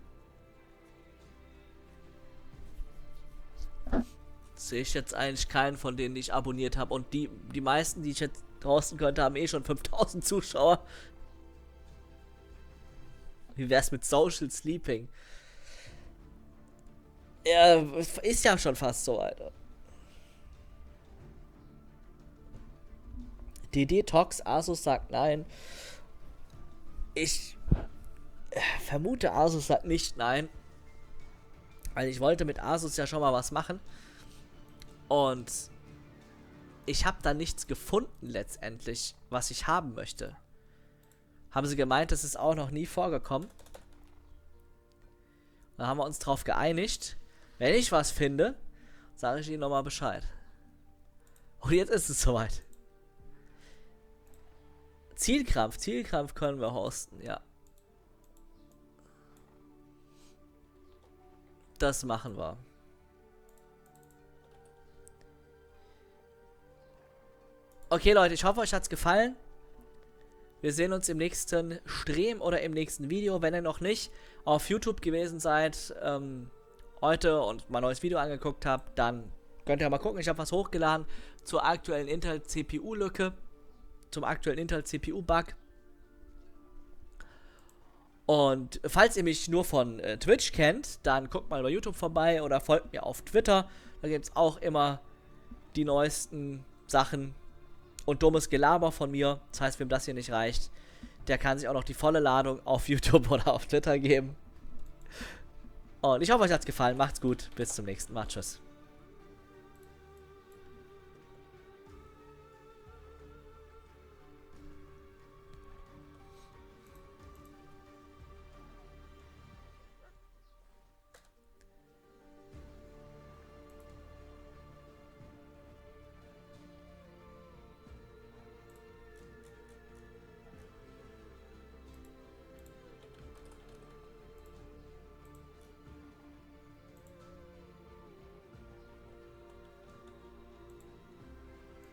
Speaker 1: Sehe ich jetzt eigentlich keinen von denen, die ich abonniert habe. Und die, die meisten, die ich jetzt hosten könnte, haben eh schon fünftausend Zuschauer. Wie wär's mit Social Sleeping? Ja, ist ja schon fast so, Alter. D D Tox, Asus sagt nein. Ich vermute, Asus sagt nicht nein. Weil ich wollte mit Asus ja schon mal was machen. Und ich habe da nichts gefunden letztendlich, was ich haben möchte. Haben sie gemeint, das ist auch noch nie vorgekommen. Dann haben wir uns drauf geeinigt. Wenn ich was finde, sage ich Ihnen nochmal Bescheid. Und jetzt ist es soweit. Zielkrampf, Zielkrampf können wir hosten, ja. Das machen wir. Okay, Leute, ich hoffe, euch hat's gefallen. Wir sehen uns im nächsten Stream oder im nächsten Video. Wenn ihr noch nicht auf YouTube gewesen seid, ähm, heute und mein neues Video angeguckt habt, dann könnt ihr mal gucken. Ich habe was hochgeladen zur aktuellen Intel C P U-Lücke, zum aktuellen Intel C P U-Bug. Und falls ihr mich nur von äh, Twitch kennt, dann guckt mal bei YouTube vorbei oder folgt mir auf Twitter. Da gibt es auch immer die neuesten Sachen und dummes Gelaber von mir. Das heißt, wem das hier nicht reicht, der kann sich auch noch die volle Ladung auf YouTube oder auf Twitter geben. Und ich hoffe, euch hat's gefallen. Macht's gut. Bis zum nächsten Mal. Tschüss.